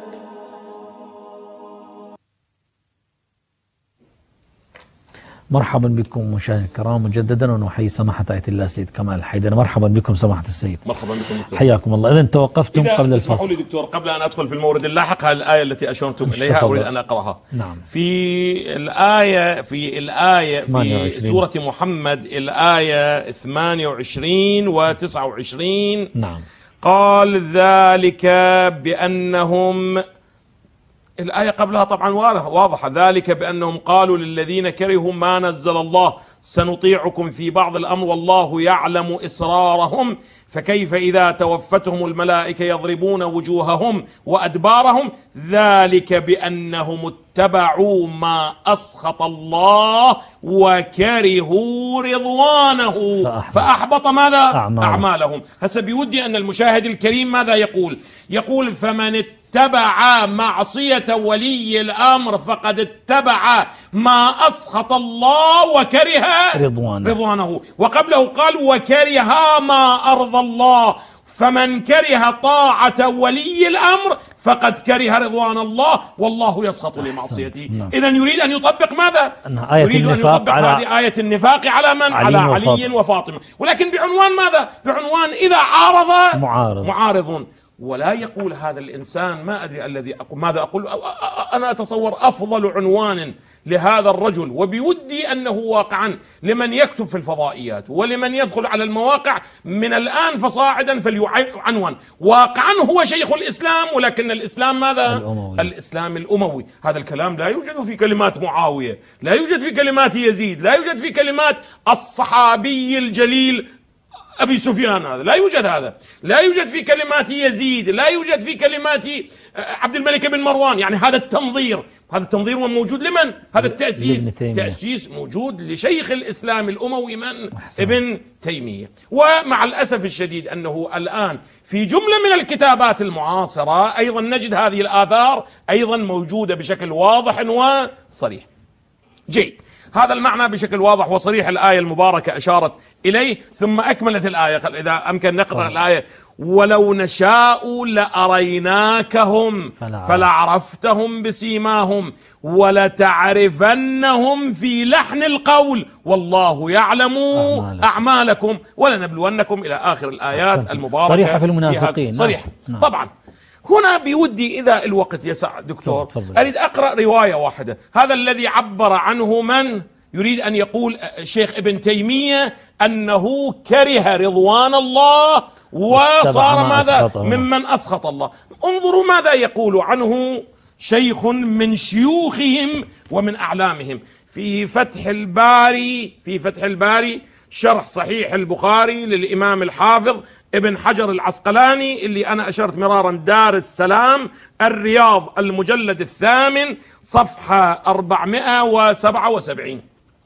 مرحبا بكم مشاهدينا الكرام مجددا، ونحيي سماحة آية الله سيد كمال الحيدر. مرحبا بكم سماحة السيد. مرحبا بكم دكتور. حياكم الله. إذن توقفتم إذا قبل اسمحوا الفصل. لي دكتور، قبل أن أدخل في المورد اللاحق، هذه الآية التي أشرتم إليها أريد أن أقرأها. نعم. في الآية في الآية في سورة محمد الآية ثمانية وعشرين وتسعة وعشرين. نعم. قال ذلك بأنهم، الآية قبلها طبعا واضحة، ذلك بأنهم قالوا للذين كرهوا ما نزل الله سنطيعكم في بعض الأمر والله يعلم إسرارهم فكيف إذا توفتهم الملائكة يضربون وجوههم وأدبارهم ذلك بأنهم اتبعوا ما أسخط الله وكرهوا رضوانه فأحبط, فأحبط ماذا؟ أعمال. أعمالهم. هسه بودي أن المشاهد الكريم ماذا يقول؟ يقول فمن اتبع معصية ولي الأمر فقد اتبع ما أسخط الله وكره رضوانه, رضوانه. وقبله قال وكره ما أرضى الله، فمن كره طاعة ولي الأمر فقد كره رضوان الله والله يسخط لمعصيته. نعم. إذن يريد أن يطبق ماذا؟ آية يريد أن يطبق على هذه آية النفاق على من؟ على علي وفاطمة. وفاطمة، ولكن بعنوان ماذا؟ بعنوان إذا عارض معارض, معارض. ولا يقول هذا الإنسان، ما أدري الذي أقول ماذا أقول، أنا أتصور أفضل عنوان لهذا الرجل، وبودي أنه واقعا لمن يكتب في الفضائيات ولمن يدخل على المواقع من الآن فصاعدا فليعنون واقعا هو شيخ الإسلام، ولكن الإسلام ماذا؟ الأموي. الإسلام الأموي. هذا الكلام لا يوجد في كلمات معاوية، لا يوجد في كلمات يزيد، لا يوجد في كلمات الصحابي الجليل أبي سفيان، هذا لا يوجد، هذا لا يوجد في كلمات يزيد، لا يوجد في كلمات عبد الملك بن مروان. يعني هذا التنظير، هذا التنظير موجود لمن؟ هذا التأسيس تأسيس موجود لشيخ الإسلام الأموي من؟ ابن تيمية. ومع الأسف الشديد أنه الآن في جملة من الكتابات المعاصرة أيضا نجد هذه الآثار أيضا موجودة بشكل واضح وصريح. جيد، هذا المعنى بشكل واضح وصريح الآية المباركة أشارت إليه، ثم أكملت الآية. إذا أمكن نقرأ الآية ولو نشاء لأريناكهم فلعرفتهم بسيماهم ولتعرفنهم في لحن القول والله يعلم أعمالكم ولنبلونكم إلى آخر الآيات المباركة صريحة في المنافقين. صريحة. نعم. طبعا هنا بودي إذا الوقت يسع دكتور أريد أقرأ رواية واحدة. هذا الذي عبر عنه من يريد أن يقول الشيخ ابن تيمية أنه كره رضوان الله وصار ماذا؟ ممن أسخط الله. انظروا ماذا يقول عنه شيخ من شيوخهم ومن أعلامهم في فتح الباري، في فتح الباري شرح صحيح البخاري للإمام الحافظ ابن حجر العسقلاني اللي أنا أشرت مرارا، دار السلام الرياض المجلد الثامن صفحة أربعمائة وسبعة وسبعين.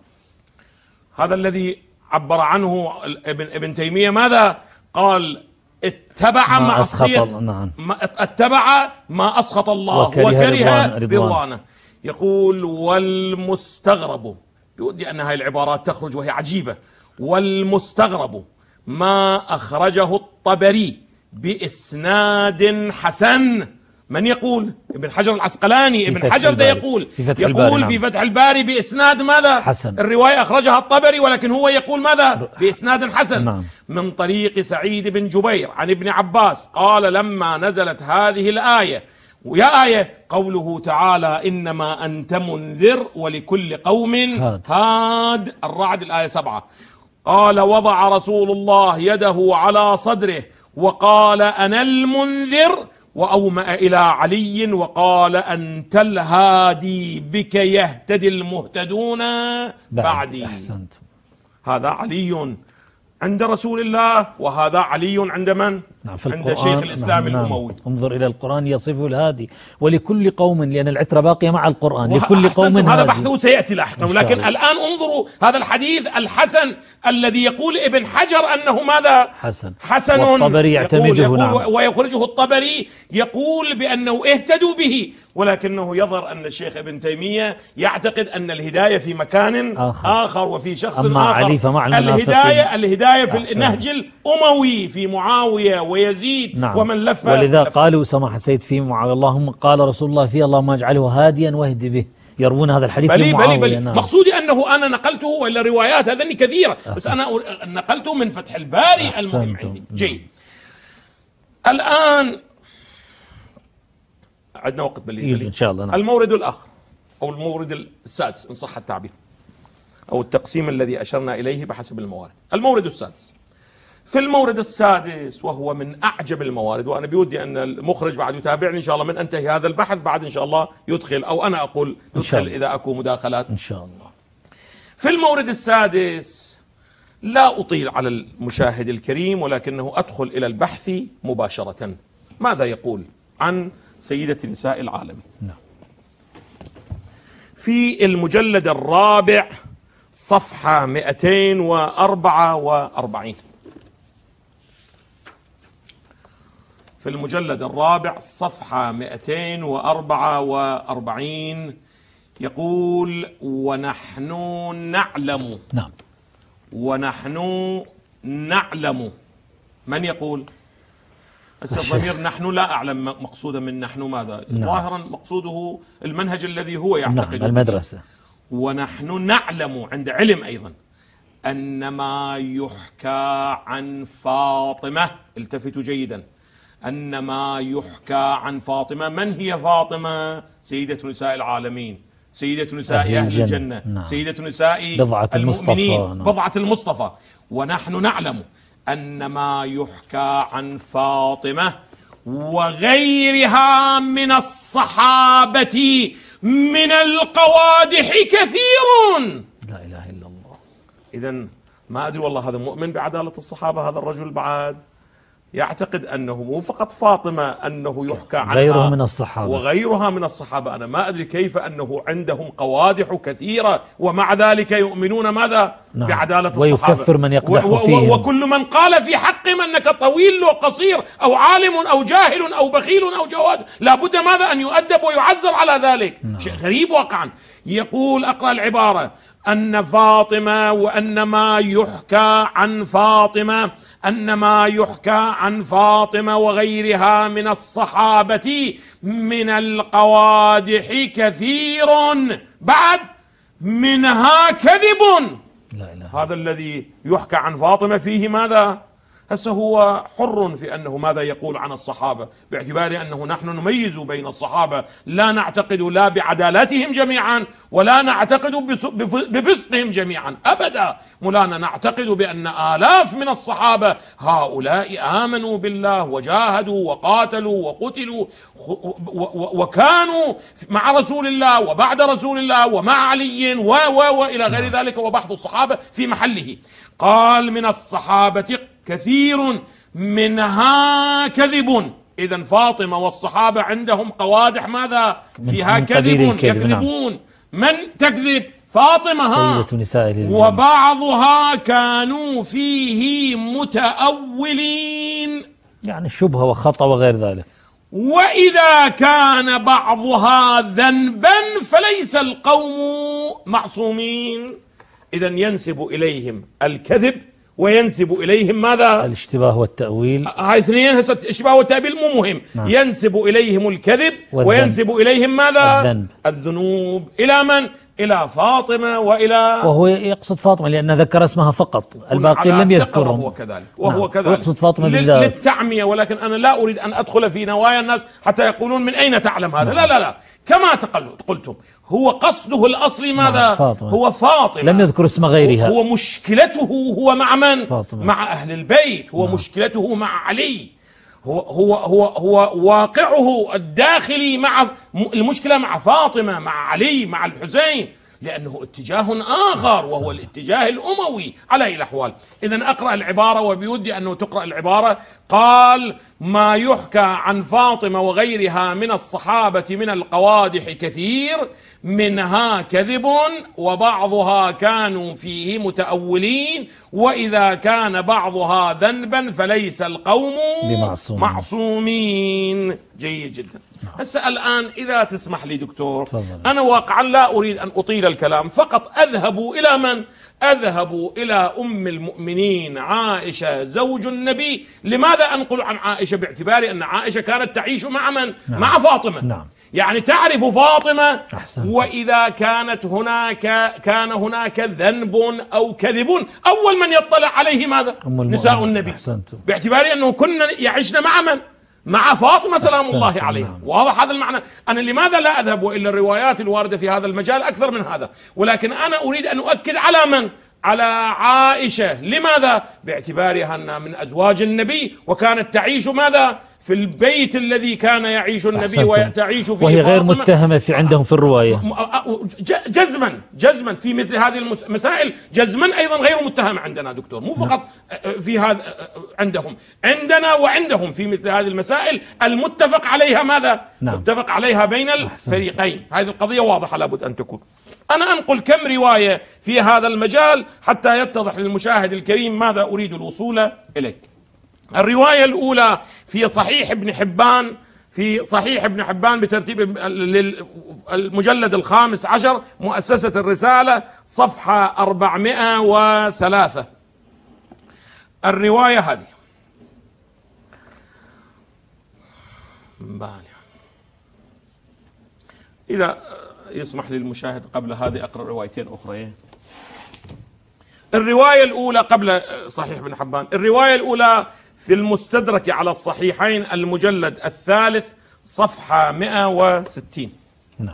هذا الذي عبر عنه ابن ابن تيمية ماذا قال؟ اتبع ما معصية نعم. اتبع ما أسخط الله وكره, وكره رضوانه. يقول والمستغرب، بودي أن هاي العبارات تخرج وهي عجيبة. والمستغرب ما أخرجه الطبري بإسناد حسن. من يقول؟ ابن حجر العسقلاني. ابن حجر ده يقول في فتح يقول الباري. في فتح الباري بإسناد ماذا؟ حسن. الرواية أخرجها الطبري ولكن هو يقول ماذا؟ بإسناد حسن. نعم. من طريق سعيد بن جبير عن ابن عباس قال لما نزلت هذه الآية، ويا آية قوله تعالى إنما أنت منذر ولكل قوم هاد, هاد. الرعد الآية سبعة. قال وضع رسول الله يده على صدره وقال أنا المنذر وأومأ إلى علي وقال أنت الهادي بك يهتدي المهتدون بعدي. أحسنت. هذا علي عند رسول الله وهذا علي عند من؟ نعم في عند شيخ الإسلام نعم الأموي. نعم انظر إلى القرآن يصفه الهادي ولكل قوم، لأن العترة باقية مع القرآن، لكل قوم هادي. هذا بحثه سيأتي لاحقا، ولكن الآن انظروا هذا الحديث الحسن الذي يقول ابن حجر أنه ماذا؟ حسن حسن، والطبري يعتمده. نعم. ويخرجه الطبري يقول بأنه اهتدوا به، ولكنه يظهر أن الشيخ ابن تيمية يعتقد أن الهداية في مكان آخر, آخر وفي شخص أما آخر. علي فمع الهداية الهداية في أحسن. النهج الأموي في معاوية ويزيد. نعم. ومن لف ولذا لف قالوا سماحة سيد في معاوية اللهم قال رسول الله فيه اللهم اجعله هاديا واهد به، يروون هذا الحديث بلي في معاوية. بلي بلي. نعم. مقصودي أنه أنا نقلته وإلا روايات هذني كثيرة، بس أنا نقلته من فتح الباري المهم عندي. جيد. الآن عندنا وقت بلي إن شاء الله. نعم. المورد الآخر أو المورد السادس إن صح التعبير، أو التقسيم الذي أشرنا إليه بحسب الموارد. المورد السادس، في المورد السادس وهو من أعجب الموارد، وأنا بودي أن المخرج بعد يتابعني إن شاء الله من أنتهي هذا البحث بعد إن شاء الله يدخل، أو أنا أقول يدخل إذا أكو مداخلات إن شاء الله. في المورد السادس لا أطيل على المشاهد الكريم، ولكنه أدخل إلى البحث مباشرة. ماذا يقول عن سيدة نساء العالم؟ نعم. في المجلد الرابع صفحة مئتين وأربعة وأربعين، في المجلد الرابع صفحة مئتين وأربعة وأربعين يقول: ونحن نعلم. نعم. ونحن نعلم. من يقول؟ الضمير نحن لا أعلم مقصودا من نحن ماذا. نعم. ظاهرا مقصوده المنهج الذي هو يعتقد. نعم. المدرسة. ونحن نعلم عند علم أيضا أن ما يحكى عن فاطمة، التفتوا جيدا، أن ما يحكى عن فاطمة، من هي فاطمة؟ سيدة نساء العالمين، سيدة نساء أهل, أهل الجنة, الجنة. نعم. سيدة نساء بضعة المؤمنين، المصطفى. بضعة المصطفى. ونحن نعلم أن ما يحكى عن فاطمة وغيرها من الصحابة من القوادح كثير. لا إله إلا الله. إذن ما أدري والله هذا مؤمن بعدالة الصحابة هذا الرجل بعد؟ يعتقد أنه مو فقط فاطمة أنه يحكى عنها غيرها من الصحابة وغيرها من الصحابة. أنا ما أدري كيف أنه عندهم قوادح كثيرة ومع ذلك يؤمنون ماذا؟ نعم. بعدالة الصحابة. ويكفر من يقدح فيهم. وكل من قال في حقهم أنك طويل وقصير أو عالم أو جاهل أو بخيل أو جواد لابد ماذا؟ أن يؤدب ويعزر على ذلك. نعم. شيء غريب واقعا. يقول، أقرأ العبارة: أن فاطمة وأن ما يحكى عن فاطمة أن ما يحكى عن فاطمة وغيرها من الصحابة من القوادح كثير، بعد منها كذب. لا إله. هذا الذي يحكى عن فاطمة فيه ماذا؟ هسه هو حر في أنه ماذا يقول عن الصحابة، باعتبار أنه نحن نميز بين الصحابة، لا نعتقد لا بعدالتهم جميعا ولا نعتقد بفسقهم جميعا أبدا. مولانا نعتقد بأن آلاف من الصحابة هؤلاء آمنوا بالله وجاهدوا وقاتلوا وقتلوا وكانوا مع رسول الله وبعد رسول الله ومع علي و و وإلى غير ذلك، وبحث الصحابة في محله. قال: من الصحابة كثير منها كذب. إذن فاطمة والصحابة عندهم قوادح ماذا؟ فيها كذب، يكذبون. من تكذب؟ فاطمة ها. سيدة نساء الجنة. وبعضها كانوا فيه متأولين، يعني شبهة وخطأ وغير ذلك. وإذا كان بعضها ذنبا فليس القوم معصومين. إذن ينسب إليهم الكذب وينسب إليهم ماذا؟ الاشتباه والتأويل. هاي اثنين هسه الاشتباه والتأويل مو مهم. نعم. ينسب إليهم الكذب والذنب. وينسب إليهم ماذا؟ الذنب. الذنوب. إلى من؟ إلى فاطمة وإلى، وهو يقصد فاطمة لأن ذكر اسمها فقط، الباقي لم يذكرهم. وهو كذلك وهو نعم. كذلك ويقصد فاطمة بالذات للتعمية، ولكن أنا لا أريد أن أدخل في نوايا الناس حتى يقولون من أين تعلم هذا. نعم. لا لا لا كما قلتم، هو قصده الأصلي ماذا؟ نعم. فاطمة. هو فاطمة، لم يذكر اسم غيرها. هو مشكلته هو مع من؟ فاطمة. مع أهل البيت. هو نعم. مشكلته مع علي. هو هو هو هو واقعه الداخلي مع المشكلة مع فاطمة، مع علي، مع الحسين. لأنه اتجاه آخر وهو الاتجاه الأموي على أي الأحوال. إذا أقرأ العبارة وبودي أنه تقرأ العبارة. قال: ما يحكى عن فاطمة وغيرها من الصحابة من القوادح كثير، منها كذب وبعضها كانوا فيه متأولين، وإذا كان بعضها ذنبا فليس القوم بمعصومين. معصومين. جيد جدا. هسه الآن إذا تسمح لي دكتور، تفضل. أنا واقعا لا أريد أن أطيل الكلام، فقط أذهب إلى من؟ أذهب إلى أم المؤمنين عائشة زوج النبي. لماذا أنقل عن عائشة؟ باعتبار أن عائشة كانت تعيش مع من؟ نعم. مع فاطمة. نعم. يعني تعرف فاطمة. أحسنت. وإذا كانت هناك كان هناك ذنب أو كذب، أول من يطلع عليه ماذا؟ نساء النبي. أحسنت. باعتبار أنه كنا يعيشن مع من؟ مع فاطمة سلام الله عليها. نعم. واضح هذا المعنى. أنا لماذا لا أذهب إلى الروايات الواردة في هذا المجال أكثر من هذا، ولكن أنا أريد أن أؤكد على من؟ على عائشة. لماذا؟ باعتبارها أنها من أزواج النبي، وكانت تعيش ماذا؟ في البيت الذي كان يعيش النبي وتعيش فيه، وهي غير متهمة في عندهم في الرواية جزما جزما في مثل هذه المسائل، جزما أيضا غير متهمة عندنا دكتور، مو فقط في هذا عندهم، عندنا وعندهم في مثل هذه المسائل المتفق عليها ماذا؟ نعم. متفق عليها بين الفريقين. هذه القضية واضحة لابد أن تكون. أنا أنقل كم رواية في هذا المجال حتى يتضح للمشاهد الكريم ماذا أريد الوصول إليه. الرواية الأولى في صحيح ابن حبان، في صحيح ابن حبان بترتيب المجلد الخامس عشر، مؤسسة الرسالة، صفحة أربعمائة وثلاثة. الرواية هذه إذا يسمح لي المشاهد قبل هذه أقرأ روايتين أخرى. الرواية الأولى قبل صحيح ابن حبان، الرواية الأولى في المستدرك على الصحيحين المجلد الثالث صفحة مئة وستين. نعم.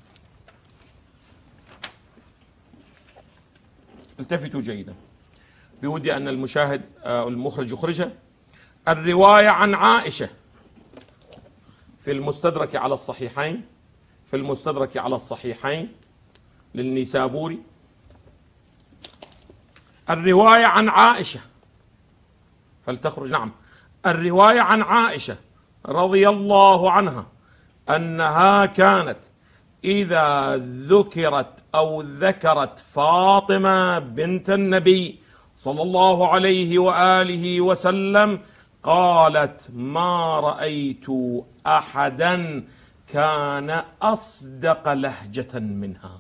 التفتوا جيدا، بودي أن المشاهد المخرج يخرجها. الرواية عن عائشة في المستدرك على الصحيحين، في المستدرك على الصحيحين للنيسابوري. الرواية عن عائشة فلتخرج. نعم. الرواية عن عائشة رضي الله عنها أنها كانت إذا ذكرت أو ذكرت فاطمة بنت النبي صلى الله عليه وآله وسلم قالت: ما رأيت أحدا كان أصدق لهجة منها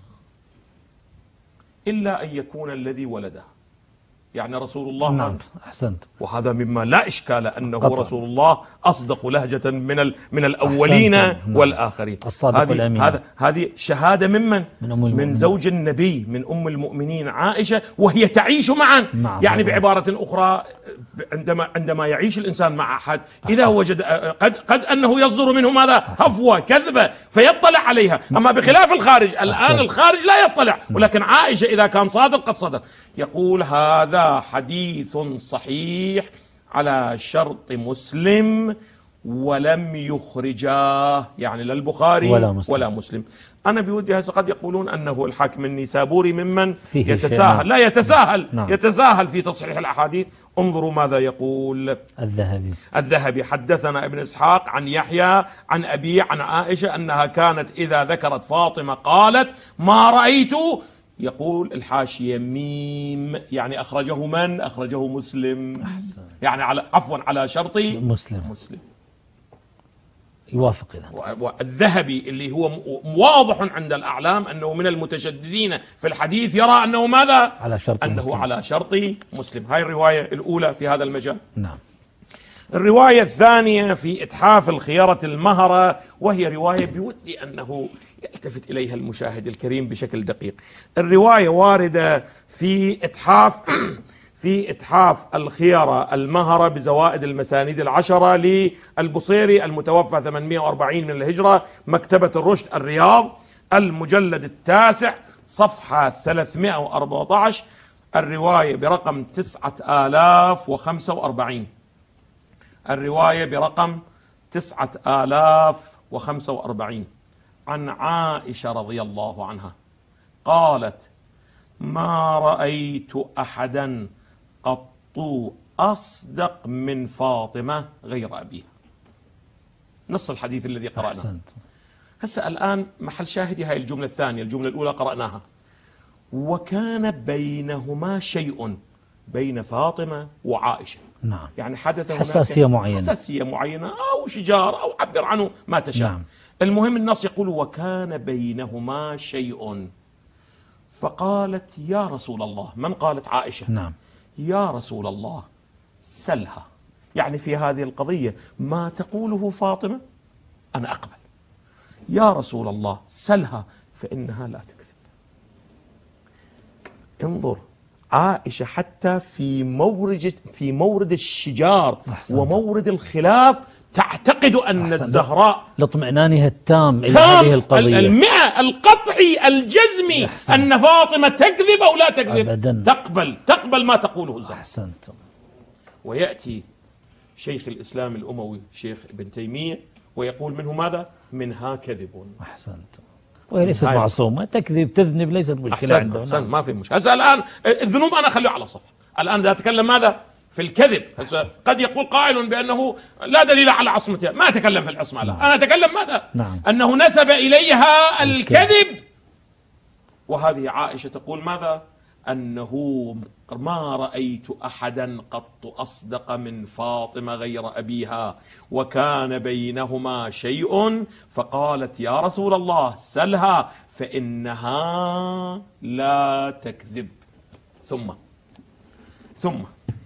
إلا أن يكون الذي ولدها، يعني رسول الله. نعم. أحسنت. وهذا مما لا إشكال أنه قطع. رسول الله أصدق لهجة من من الأولين والآخرين. الصادق الأمين. هذا هذه شهادة ممن؟ من, أم من زوج النبي، من أم المؤمنين عائشة، وهي تعيش معا. نعم. يعني بعبارة أخرى، عندما عندما يعيش الإنسان مع أحد، إذا وجد قد قد أنه يصدر منه ماذا؟ هفوة، كذبة، فيطلع عليها. أما بخلاف الخارج، الآن الخارج لا يطلع، ولكن عائشة إذا كان صادق قد صدر. يقول: هذا حديث صحيح على شرط مسلم ولم يخرجاه، يعني لا البخاري ولا مسلم, ولا مسلم. أنا بودي هسه قد يقولون أنه الحاكم النيسابوري ممن يتساهل. لا يتساهل. نعم. يتساهل في تصحيح الأحاديث. انظروا ماذا يقول الذهبي. الذهبي: حدثنا ابن إسحاق عن يحيى عن أبي عن عائشة أنها كانت إذا ذكرت فاطمة قالت: ما رأيت. يقول الحاشية ميم، يعني أخرجه من؟ أخرجه مسلم. أحسن. يعني على عفوا على شرط مسلم. مسلم. يوافق إذا. والذهبي اللي هو واضح عند الأعلام أنه من المتشددين في الحديث يرى أنه ماذا؟ على شرط أنه مسلم. على شرط مسلم. هاي الرواية الأولى في هذا المجال. نعم. الرواية الثانية في إتحاف الخيرة المهرة، وهي رواية بودي أنه يلتفت إليها المشاهد الكريم بشكل دقيق. الرواية واردة في إتحاف في إتحاف الخيرة المهرة بزوائد المسانيد العشرة للبصيري المتوفى ثمانمائة وأربعين من الهجرة، مكتبة الرشد الرياض، المجلد التاسع صفحة ثلاثمائة وأربعة عشر، الرواية برقم تسعة آلاف وخمسة وأربعين. الرواية برقم تسعة آلاف وخمسة وأربعين عن عائشة رضي الله عنها قالت: ما رأيت أحدا قط أصدق من فاطمة غير أبيها. نص الحديث الذي قرأناه. هسه الآن محل شاهدي هاي الجملة الثانية، الجملة الأولى قرأناها: وكان بينهما شيء، بين فاطمة وعائشة. نعم. يعني حدث حساسية معينة، حساسية معينة أو شجار أو عبر عنه ما تشاء. نعم. المهم النص يقول: وكان بينهما شيء. فقالت: يا رسول الله. من قالت؟ عائشة. نعم. يا رسول الله سلها، يعني في هذه القضية ما تقوله فاطمة أنا أقبل. يا رسول الله سلها فإنها لا تكذب. انظر، عائشة حتى في مورد في مورد الشجار أحسنت. ومورد الخلاف تعتقد أن أحسنت. الزهراء لاطمئنانها التام إلى هذه القضية، المئة القطعي الجزمي، أحسنت. أن فاطمة تكذب أو لا تكذب، أبداً. تقبل تقبل ما تقوله الزهراء. أحسنتم. ويأتي شيخ الإسلام الأموي شيخ ابن تيمية ويقول منه ماذا؟ منها كذب. أحسنتم. وهي ليست معصومة، تكذب تذنب ليست مشكلة عنده. أحسن. ما في مشكلة. هسه الآن الذنوب أنا أخليه على صف. الآن إذا أتكلم ماذا؟ في الكذب. قد يقول قائل بأنه لا دليل على عصمتها، ما أتكلم في العصمة. نعم. أنا أتكلم ماذا؟ نعم. أنه نسب إليها الكذب. وهذه عائشة تقول ماذا؟ أنه ما رأيت أحدا قط أصدق من فاطمة غير أبيها، وكان بينهما شيء. فقالت: يا رسول الله سلها فإنها لا تكذب. ثم ثم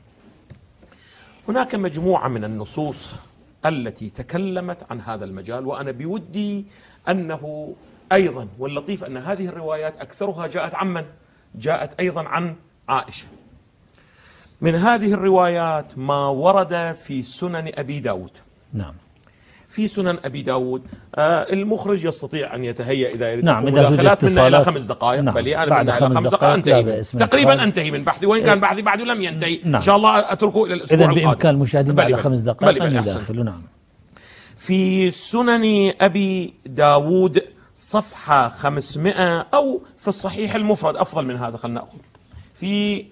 هناك مجموعة من النصوص التي تكلمت عن هذا المجال، وأنا بودي أنه أيضا، واللطيف أن هذه الروايات أكثرها جاءت عن من؟ جاءت أيضا عن عائشة. من هذه الروايات ما ورد في سنن أبي داود. نعم. في سنن أبي داود، آه المخرج يستطيع أن يتهيأ إذا يريد نعم، مداخلات منا إلى خمس دقائق. نعم. بل أنا بعد من خمس خمس دقائق, دقائق أنتهي دقائق تقريبا أنتهي من بحثي، وإن كان إيه. بحثي بعده لم ينتهي. نعم. إن شاء الله أتركه إلى الأسبوع القادم. إذن بإمكان المشاهدين بعد خمس دقائق أن يداخلوا. يداخلوا. نعم. في سنن أبي داود صفحة خمسمائة، أو في الصحيح المفرد أفضل من هذا، خلنا نأخذ في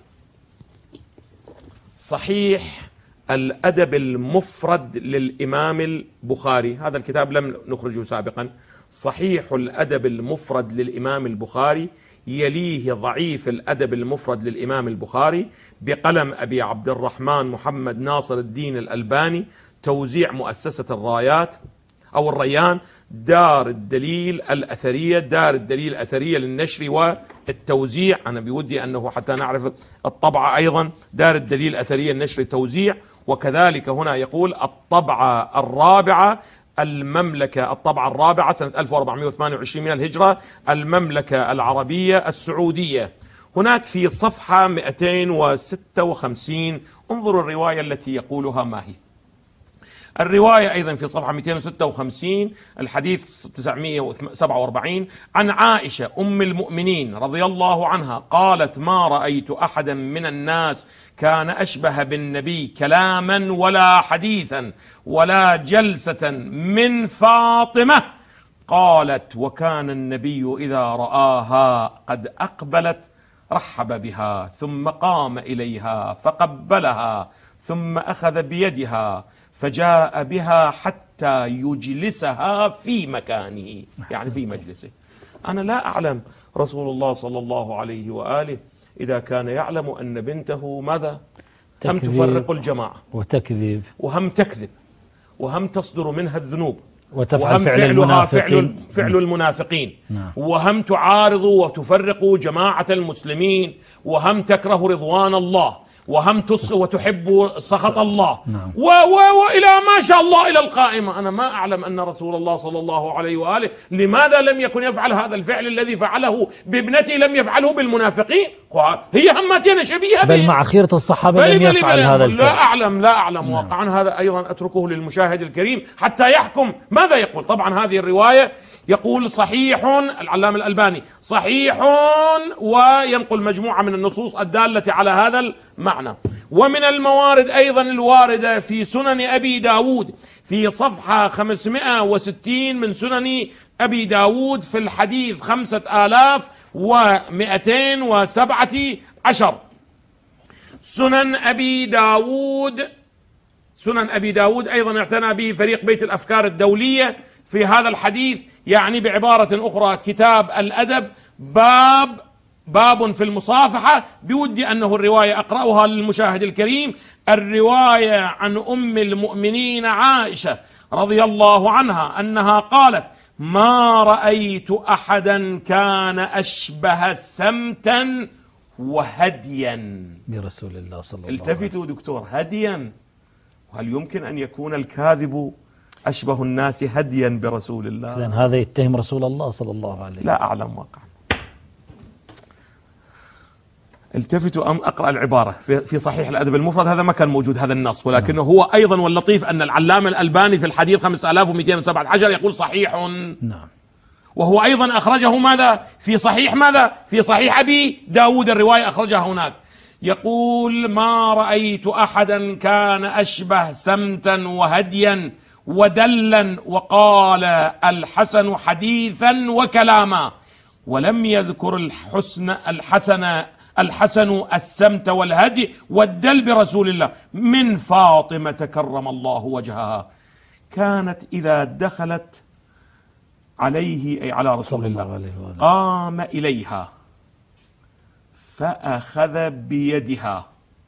صحيح الأدب المفرد للإمام البخاري. هذا الكتاب لم نخرجه سابقا. صحيح الأدب المفرد للإمام البخاري، يليه ضعيف الأدب المفرد للإمام البخاري، بقلم أبي عبد الرحمن محمد ناصر الدين الألباني، توزيع مؤسسة الرايات أو الريان، دار الدليل الأثرية، دار الدليل الأثرية للنشر والتوزيع. أنا بودي أنه حتى نعرف الطبعة أيضا، دار الدليل الأثرية للنشر والتوزيع. وكذلك هنا يقول الطبعة الرابعة المملكة، الطبعة الرابعة سنة ألف وأربعمائة وثمانية وعشرين من الهجرة، المملكة العربية السعودية. هناك في صفحة مئتين وستة وخمسين انظروا الرواية التي يقولها ما هي. الرواية أيضا في صفحة مئتين وستة وخمسين، الحديث تسعمائة وسبعة وأربعين، عن عائشة أم المؤمنين رضي الله عنها قالت: ما رأيت أحدا من الناس كان أشبه بالنبي كلاما ولا حديثا ولا جلسة من فاطمة. قالت: وكان النبي إذا رآها قد أقبلت رحب بها، ثم قام إليها فقبلها، ثم أخذ بيدها فجاء بها حتى يجلسها في مكانه، يعني في مجلسه. أنا لا أعلم رسول الله صلى الله عليه وآله إذا كان يعلم أن بنته ماذا؟ هم تفرق الجماعة وتكذب وهم تكذب وهم تصدر منها الذنوب وتفعل فعل المنافقين، فعل, فعل المنافقين. نعم. وهم تعارض وتفرق جماعة المسلمين، وهم تكره رضوان الله، وهم تصغي وتحب سخط الله. نعم. و و وإلى ما شاء الله إلى القائمة. أنا ما أعلم أن رسول الله صلى الله عليه وآله لماذا لم يكن يفعل هذا الفعل الذي فعله بابنته، لم يفعله بالمنافقين. هي همتين شبيهة بل مع خيرة الصحابة لم يفعل هذا الفعل. لا أعلم لا أعلم نعم. واقعا هذا أيضا أتركه للمشاهد الكريم حتى يحكم ماذا يقول. طبعا هذه الرواية يقول صحيح، العلامة الألباني صحيح، وينقل مجموعة من النصوص الدالة على هذا المعنى. ومن الموارد أيضا الواردة في سنن أبي داود في صفحة خمسمائة وستين من سنن أبي داود في الحديث خمسة آلاف ومئتين وسبعة عشر. سنن أبي داود سنن أبي داود أيضا اعتنى به فريق بيت الأفكار الدولية في هذا الحديث، يعني بعبارة أخرى كتاب الأدب، باب باب في المصافحة. بودي أنه الرواية أقرأها للمشاهد الكريم، الرواية عن أم المؤمنين عائشة رضي الله عنها أنها قالت: ما رأيت أحدا كان أشبه سمتا وهديا برسول الله صلى الله عليه وسلم. التفتوا دكتور، هديا، وهل يمكن أن يكون الكاذب أشبه الناس هديا برسول الله؟ إذن هذا يتهم رسول الله صلى الله عليه وسلم. لا أعلم واقعا. التفتوا أم أقرأ العبارة في في صحيح الأدب المفرد، هذا ما كان موجود هذا النص، ولكنه هو أيضا، واللطيف أن العلامة الألباني في الحديث خمسة آلاف ومئتين وسبعة عشر يقول صحيح. نعم. وهو أيضا أخرجه ماذا؟ في صحيح ماذا؟ في صحيح أبي داود، الرواية أخرجها هناك. يقول: ما رأيت أحدا كان أشبه سمتا وهديا ودلا، وقال الحسن حديثا وكلاما، ولم يذكر الحسن الحسن الحسن السمت والهدي والدل برسول الله. من فاطمة كرم الله وجهها كانت إذا دخلت عليه أي على رسول الله قام إليها فأخذ بيدها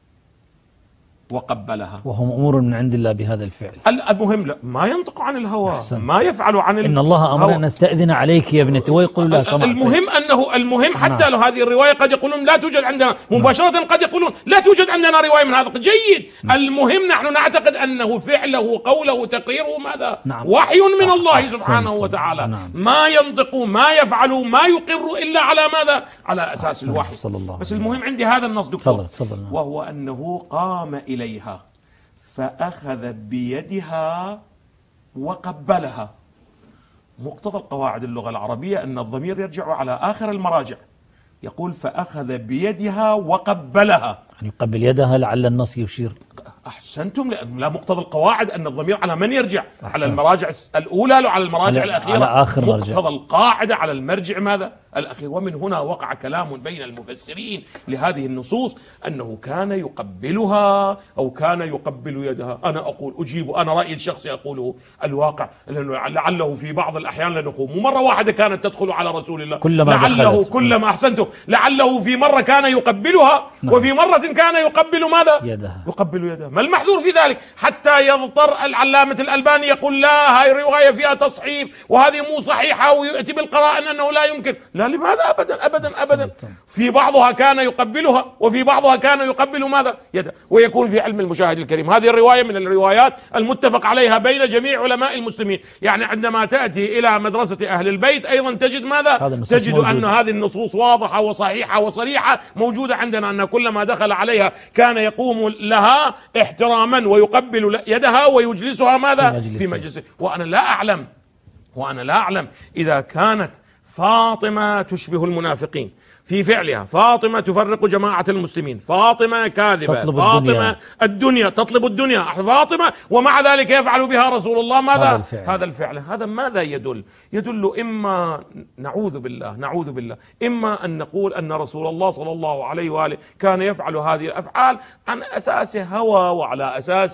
وقبلها، وهو مأمور من عند الله بهذا الفعل. المهم لا ما ينطق عن الهوى، ما يفعل عن الهوى. إن الله أمر أن نستأذن عليك يا ابنتي، ويقول لا سمع. المهم أنه المهم حتى لو هذه الرواية قد يقولون لا توجد عندنا مباشرة، قد يقولون لا توجد عندنا رواية من هذا، جيد. المهم نحن نعتقد أنه فعله قوله تقريره ماذا؟ نعم. وحي من الله سبحانه وتعالى. نعم. ما ينطق ما يفعل ما يقر إلا على ماذا؟ على أساس الوحي. بس المهم عندي هذا النص دكتور، وهو أنه قام إليها فأخذ بيدها وقبلها. مقتضى القواعد اللغة العربية أن الضمير يرجع على آخر المراجع، يقول فأخذ بيدها وقبلها، أن يقبل يدها لعل النص يشير. أحسنتم، لأن لا مقتضى القواعد أن الضمير على من يرجع؟ أحسن. على المراجع الأولى لا على المراجع على الأخيرة، على آخر مقتضى مرجع. القاعدة على المرجع ماذا؟ الأخير. ومن هنا وقع كلام بين المفسرين لهذه النصوص أنه كان يقبلها أو كان يقبل يدها. أنا أقول أجيب، أنا رأيي الشخصي أقوله الواقع، لعله في بعض الأحيان لنخوم، مرة واحدة كانت تدخل على رسول الله، كلما لعله دخلت. كلما أحسنتم، لعله في مرة كان يقبلها نعم. وفي مرة كان يقبل ماذا؟ يدها. يقبل يدها. ما المحذور في ذلك؟ حتى يضطر العلامة الألباني يقول لا هاي الرواية فيها تصحيف وهذه مو صحيحة، ويأتي بالقرائن أنه لا يمكن. لا، لماذا؟ أبدا أبدا أبدا. في بعضها كان يقبلها وفي بعضها كان يقبل ماذا؟ يدها. ويكون في علم المشاهد الكريم هذه الرواية من الروايات المتفق عليها بين جميع علماء المسلمين. يعني عندما تأتي إلى مدرسة أهل البيت أيضا تجد ماذا؟ تجد موجود. أن هذه النصوص واضحة وصحيحة وصريحة موجودة عندنا، أن كلما دخل عليها كان يقوم لها احتراما ويقبل يدها ويجلسها ماذا؟ في مجلسه. وأنا لا أعلم وأنا لا أعلم إذا كانت فاطمة تشبه المنافقين في فعلها، فاطمة تفرق جماعة المسلمين، فاطمة كاذبة، فاطمة الدنيا. الدنيا تطلب الدنيا فاطمة، ومع ذلك يفعل بها رسول الله ماذا؟ هذا الفعل. هذا الفعل هذا ماذا يدل؟ يدل إما نعوذ بالله نعوذ بالله إما أن نقول أن رسول الله صلى الله عليه وآله كان يفعل هذه الأفعال عن أساس هوى وعلى أساس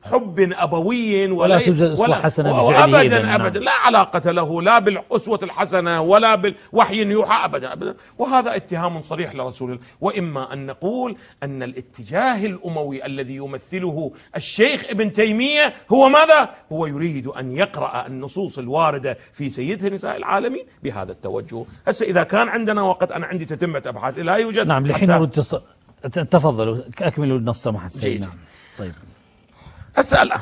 حب أبوي، ولا توجد أسوة حسنة بفعله أبدا أبدا، لا علاقة له لا بالأسوة الحسنة ولا بالوحي يوحى أبدا أبدا. وهذا اتهام صريح لرسول الله. وإما أن نقول أن الاتجاه الأموي الذي يمثله الشيخ ابن تيمية هو ماذا؟ هو يريد أن يقرأ النصوص الواردة في سيدة نساء العالمين بهذا التوجه. هسه إذا كان عندنا وقت، أنا عندي تتمة أبحاث لا يوجد. نعم، الحين أريد تص... تفضلوا أكملوا النص سماحة السيد. نعم. طيب هسه الآن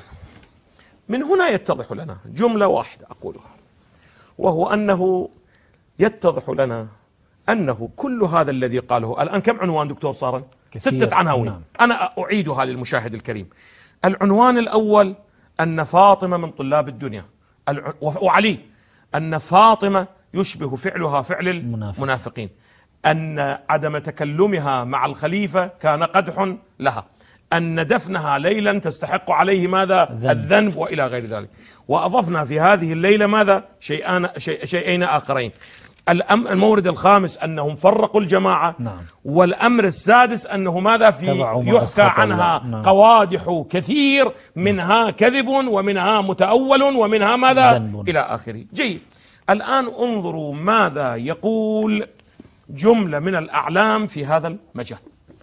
من هنا يتضح لنا جملة واحدة أقولها، وهو أنه يتضح لنا أنه كل هذا الذي قاله الآن. كم عنوان دكتور صارن؟ ستة عناوين. نعم. أنا أعيدها للمشاهد الكريم. العنوان الأول أن فاطمة من طلاب الدنيا، وعلي أن فاطمة يشبه فعلها فعل المنافقين، أن عدم تكلمها مع الخليفة كان قدح لها، أن دفنها ليلا تستحق عليه ماذا؟ الذنب, الذنب وإلى غير ذلك. وأضفنا في هذه الليلة ماذا؟ شيئان شيء شيئين آخرين. المورد الخامس أنهم فرقوا الجماعة. نعم. والأمر السادس أنه ماذا؟ في يحكى عنها نعم. قوادح كثير، منها كذب ومنها متأول ومنها ماذا؟ ذنب. إلى آخره. جيد. الآن انظروا ماذا يقول جملة من الأعلام في هذا المجال.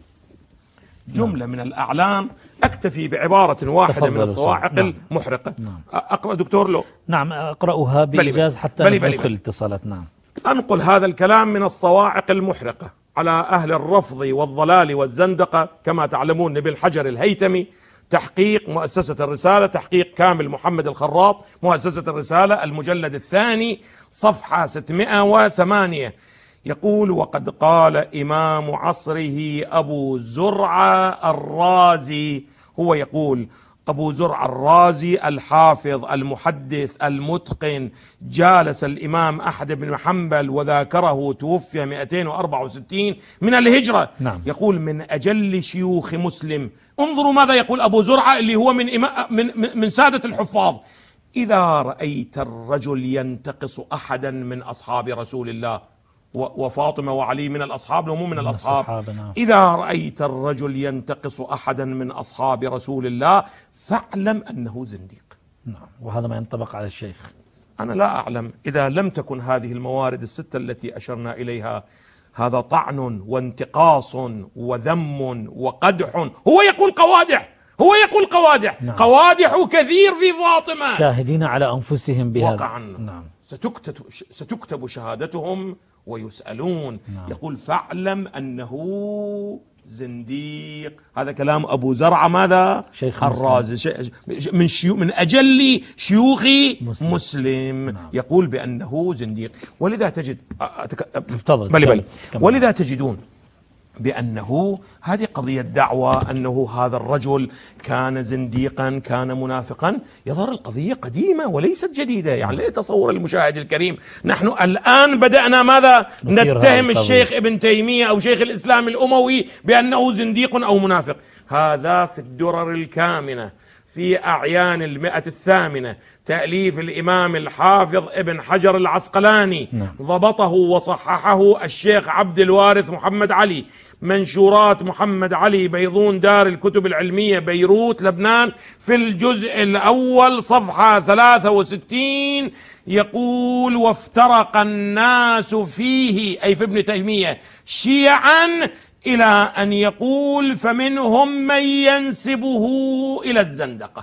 جملة نعم. من الأعلام، أكتفي بعبارة واحدة من الصواعق نعم. المحرقة. نعم. أقرأ دكتور لو؟ نعم أقرأها بإيجاز حتى بلي بلي ندخل الاتصالات. نعم. أنقل هذا الكلام من الصواعق المحرقة على أهل الرفض والضلال والزندقة. كما تعلمون ابن حجر الهيثمي، تحقيق مؤسسة الرسالة، تحقيق كامل محمد الخراط، مؤسسة الرسالة، المجلد الثاني صفحة ستمائة وثمانية، يقول: وقد قال إمام عصره أبو زرعة الرازي، هو يقول أبو زرعة الرازي الحافظ المحدث المتقن، جالس الإمام أحمد بن حنبل وذاكره، توفي مئتين وأربعة وستين من الهجرة. نعم. يقول: من أجل شيوخ مسلم. انظروا ماذا يقول أبو زرعة اللي هو من من من سادة الحفاظ: إذا رأيت الرجل ينتقص أحدا من أصحاب رسول الله، وفاطمة وعلي من الأصحاب، هم من الأصحاب، نعم. إذا رأيت الرجل ينتقص أحدا من أصحاب رسول الله فاعلم أنه زنديق. نعم. وهذا ما ينطبق على الشيخ. أنا لا أعلم إذا لم تكن هذه الموارد الستة التي أشرنا إليها، هذا طعن وانتقاص وذم وقدح. هو يقول قوادح، هو يقول قوادح. نعم. قوادح كثير في فاطمة، شاهدين على أنفسهم بهذا. وقعا. نعم. ستكتب, ستكتب شهادتهم ويسألون. نعم. يقول: فاعلم أنه زنديق. هذا كلام أبو زرعة ماذا؟ شيخ الرازي، من شيو من أجل شيوخ مسلم, مسلم. نعم. يقول بأنه زنديق. ولذا تجد افتضل بلي بلي. ولذا تجدون بأنه هذه قضية دعوة أنه هذا الرجل كان زنديقا، كان منافقا، يظهر القضية قديمة وليست جديدة. يعني لا يتصور المشاهد الكريم نحن الآن بدأنا ماذا؟ نتهم الشيخ ابن تيمية أو شيخ الإسلام الأموي بأنه زنديق أو منافق. هذا في الدرر الكامنة في أعيان المئة الثامنة، تأليف الإمام الحافظ ابن حجر العسقلاني. نعم. ضبطه وصححه الشيخ عبد الوارث محمد علي، منشورات محمد علي بيضون، دار الكتب العلمية، بيروت لبنان، في الجزء الأول صفحة ثلاثة وستين، يقول: وافترق الناس فيه، أي في ابن تيمية، شيعا إلى أن يقول: فمنهم من ينسبه إلى الزندقة.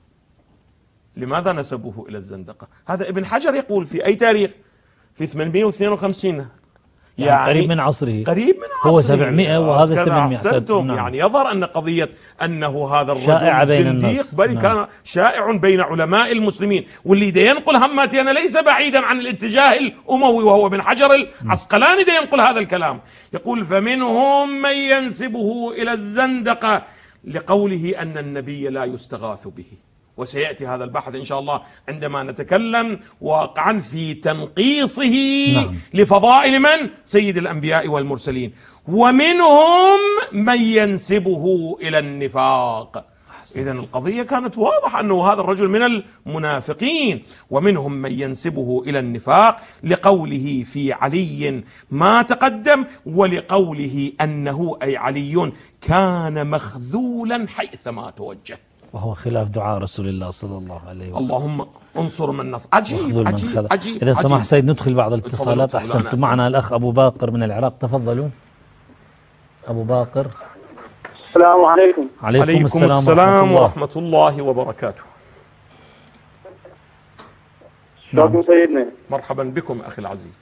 لماذا نسبوه إلى الزندقة؟ هذا ابن حجر يقول في أي تاريخ؟ في ثمانمائة واثنين وخمسين، يعني, يعني قريب من عصره، قريب من عصره. هو سبعمائة وهذا ثمانمائة. أحسنتم. نعم. يعني يظهر أن قضية أنه هذا الرجل زنديق بل نعم. كان شائع بين علماء المسلمين. واللي دا ينقل هماتي أنا ليس بعيدا عن الاتجاه الأموي، وهو ابن حجر العسقلاني دا ينقل هذا الكلام. يقول: فمنهم من ينسبه إلى الزندقة لقوله أن النبي لا يستغاث به. وسيأتي هذا البحث إن شاء الله عندما نتكلم واقعا في تنقيصه نعم. لفضائل من؟ سيد الأنبياء والمرسلين. ومنهم من ينسبه إلى النفاق. إذن القضية كانت واضحة أنه هذا الرجل من المنافقين. ومنهم من ينسبه إلى النفاق لقوله في علي ما تقدم، ولقوله أنه أي علي كان مخذولا حيثما توجه، وهو خلاف دعاء رسول الله صلى الله عليه وسلم: اللهم انصر من نصر. عجيب عجيب عجيب. إذا سمح سيد ندخل بعض الاتصالات. أحسنتم. معنا الأخ أبو باقر من العراق، تفضلوا. أبو باقر. السلام عليكم. عليكم, عليكم السلام, السلام ورحمة الله وبركاته. شكرا سيدنا. مرحبا بكم أخي العزيز.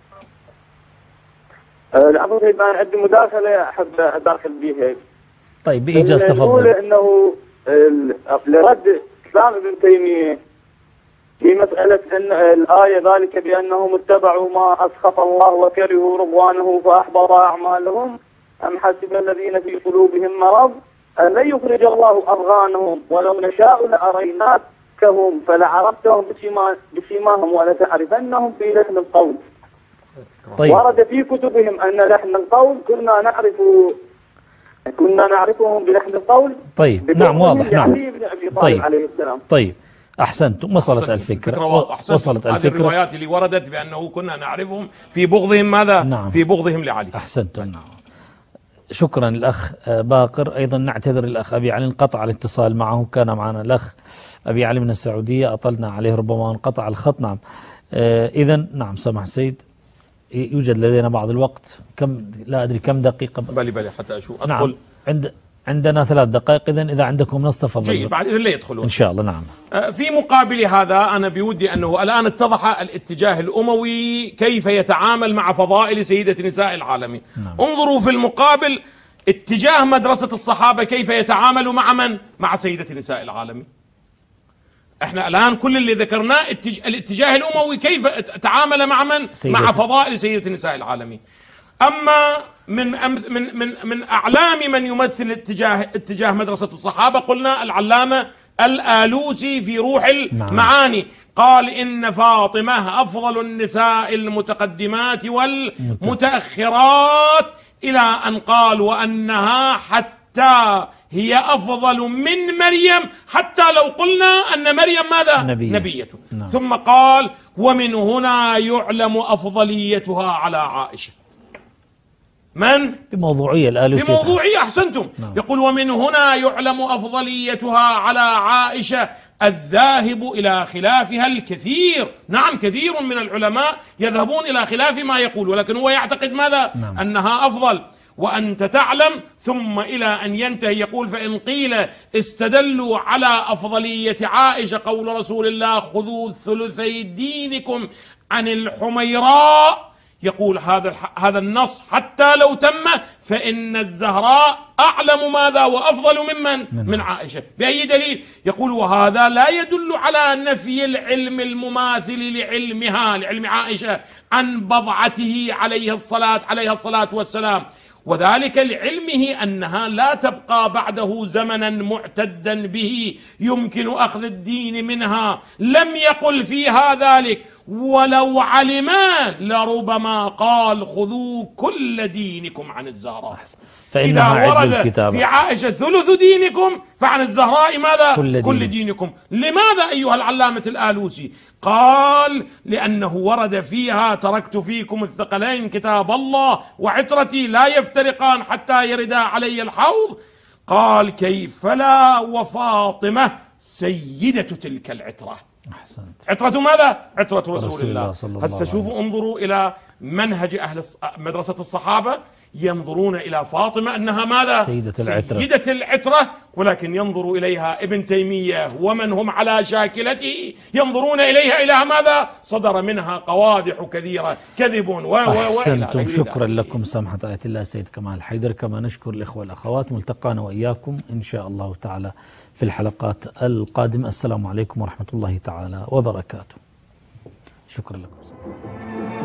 الأمر سيدنا عندي مداخلة أحب أداخل بها. طيب بإيجاز تفضل. نقول إنه لرد كلام ابن تيمية في مسألة أن الآية ذلك بأنهم اتبعوا ما أسخط الله وكرهوا رضوانه فأحبط أعمالهم أم حسب الذين في قلوبهم مرض أن لن يخرج الله أضغانهم ولو نشاء لأريناكهم فلعرفتهم بسيماهم ولتعرفنهم في لحن القول. طيب. ورد في كتبهم أن لحن القول كنا نعرف كنا نعرفهم بلحن القول. طيب نعم واضح. نعم علي بن أبي طالب طيب عليه السلام. طيب أحسنتم، وصلت الفكرة. وصلت هذه الفكرة. الروايات اللي وردت بأنه كنا نعرفهم في بغضهم ماذا؟ نعم. في بغضهم لعلي. أحسنتم. نعم. شكرا الأخ باقر. أيضا نعتذر الأخ أبي علي، انقطع الاتصال معه. كان معنا الأخ أبي علي من السعودية، أطلنا عليه ربما انقطع الخط. نعم آه إذا نعم سمح السيد، يوجد لدينا بعض الوقت، كم لا أدري كم دقيقة. بلي بلي حتى أشوف أدخل. نعم عند عندنا ثلاث دقائق. إذا إذا عندكم نص تفضل. جيد، بعد إذن لا يدخلون إن شاء الله. نعم. في مقابل هذا أنا بودي أنه الآن اتضح الاتجاه الأموي كيف يتعامل مع فضائل سيدة نساء العالمين. نعم. انظروا في المقابل اتجاه مدرسة الصحابة كيف يتعامل مع من؟ مع سيدة نساء العالمين. احنا الآن كل اللي ذكرناه الاتجاه الأموي كيف تعامل مع من؟ سيدة. مع فضائل سيدة نساء العالمين. أما من من من من أعلام من يمثل اتجاه اتجاه مدرسة الصحابة قلنا العلامة الآلوسي في روح المعاني، قال إن فاطمة أفضل النساء المتقدمات والمتأخرات، إلى أن قال وأنها حتى هي أفضل من مريم، حتى لو قلنا أن مريم ماذا؟ نبية, نبية. نعم. ثم قال ومن هنا يعلم أفضليتها على عائشة. من؟ بموضوعية الآلوسية. بموضوعية أحسنتم. نعم. يقول ومن هنا يعلم أفضليتها على عائشة الذاهب إلى خلافها الكثير. نعم كثير من العلماء يذهبون إلى خلاف ما يقول، ولكن هو يعتقد ماذا؟ نعم. أنها أفضل. وأنت تعلم، ثم إلى أن ينتهي يقول فإن قيل استدلوا على أفضلية عائشة قول رسول الله خذوا ثلثي دينكم عن الحميراء، يقول هذا هذا النص حتى لو تم فإن الزهراء أعلم ماذا وأفضل ممن؟ من عائشة. بأي دليل؟ يقول وهذا لا يدل على نفي العلم المماثل لعلمها لعلم عائشة عن بضعته عليه الصلاة عليها الصلاة والسلام، وذلك لعلمه أنها لا تبقى بعده زمنا معتدا به يمكن أخذ الدين منها. لم يقل فيها ذلك، ولو علما لربما قال خذوا كل دينكم عن الزهراء. إذا ورد في عائشة ثلث دينكم فعن الزهراء ماذا؟ كل, كل دين. دينكم. لماذا أيها العلامة الآلوسي؟ قال لأنه ورد فيها تركت فيكم الثقلين كتاب الله وعترتي لا يفترقان حتى يردا علي الحوض. قال كيف لا وفاطمة سيدة تلك العترة. أحسنت. عترة ماذا؟ عترة رسول, رسول الله. هسه شوفوا انظروا إلى منهج أهل مدرسة الصحابة، ينظرون إلى فاطمة أنها ماذا؟ سيدة العترة. سيدة العترة، ولكن ينظر إليها ابن تيمية ومن هم على شاكلته ينظرون إليها إلى ماذا؟ صدر منها قوادح كثيرة كذب و أحسنتم. شكرا لكم سمحة آية الله سيد كمال حيدر، كما نشكر الإخوة والأخوات. ملتقانا وإياكم إن شاء الله تعالى في الحلقات القادمة. السلام عليكم ورحمة الله تعالى وبركاته. شكرا لكم.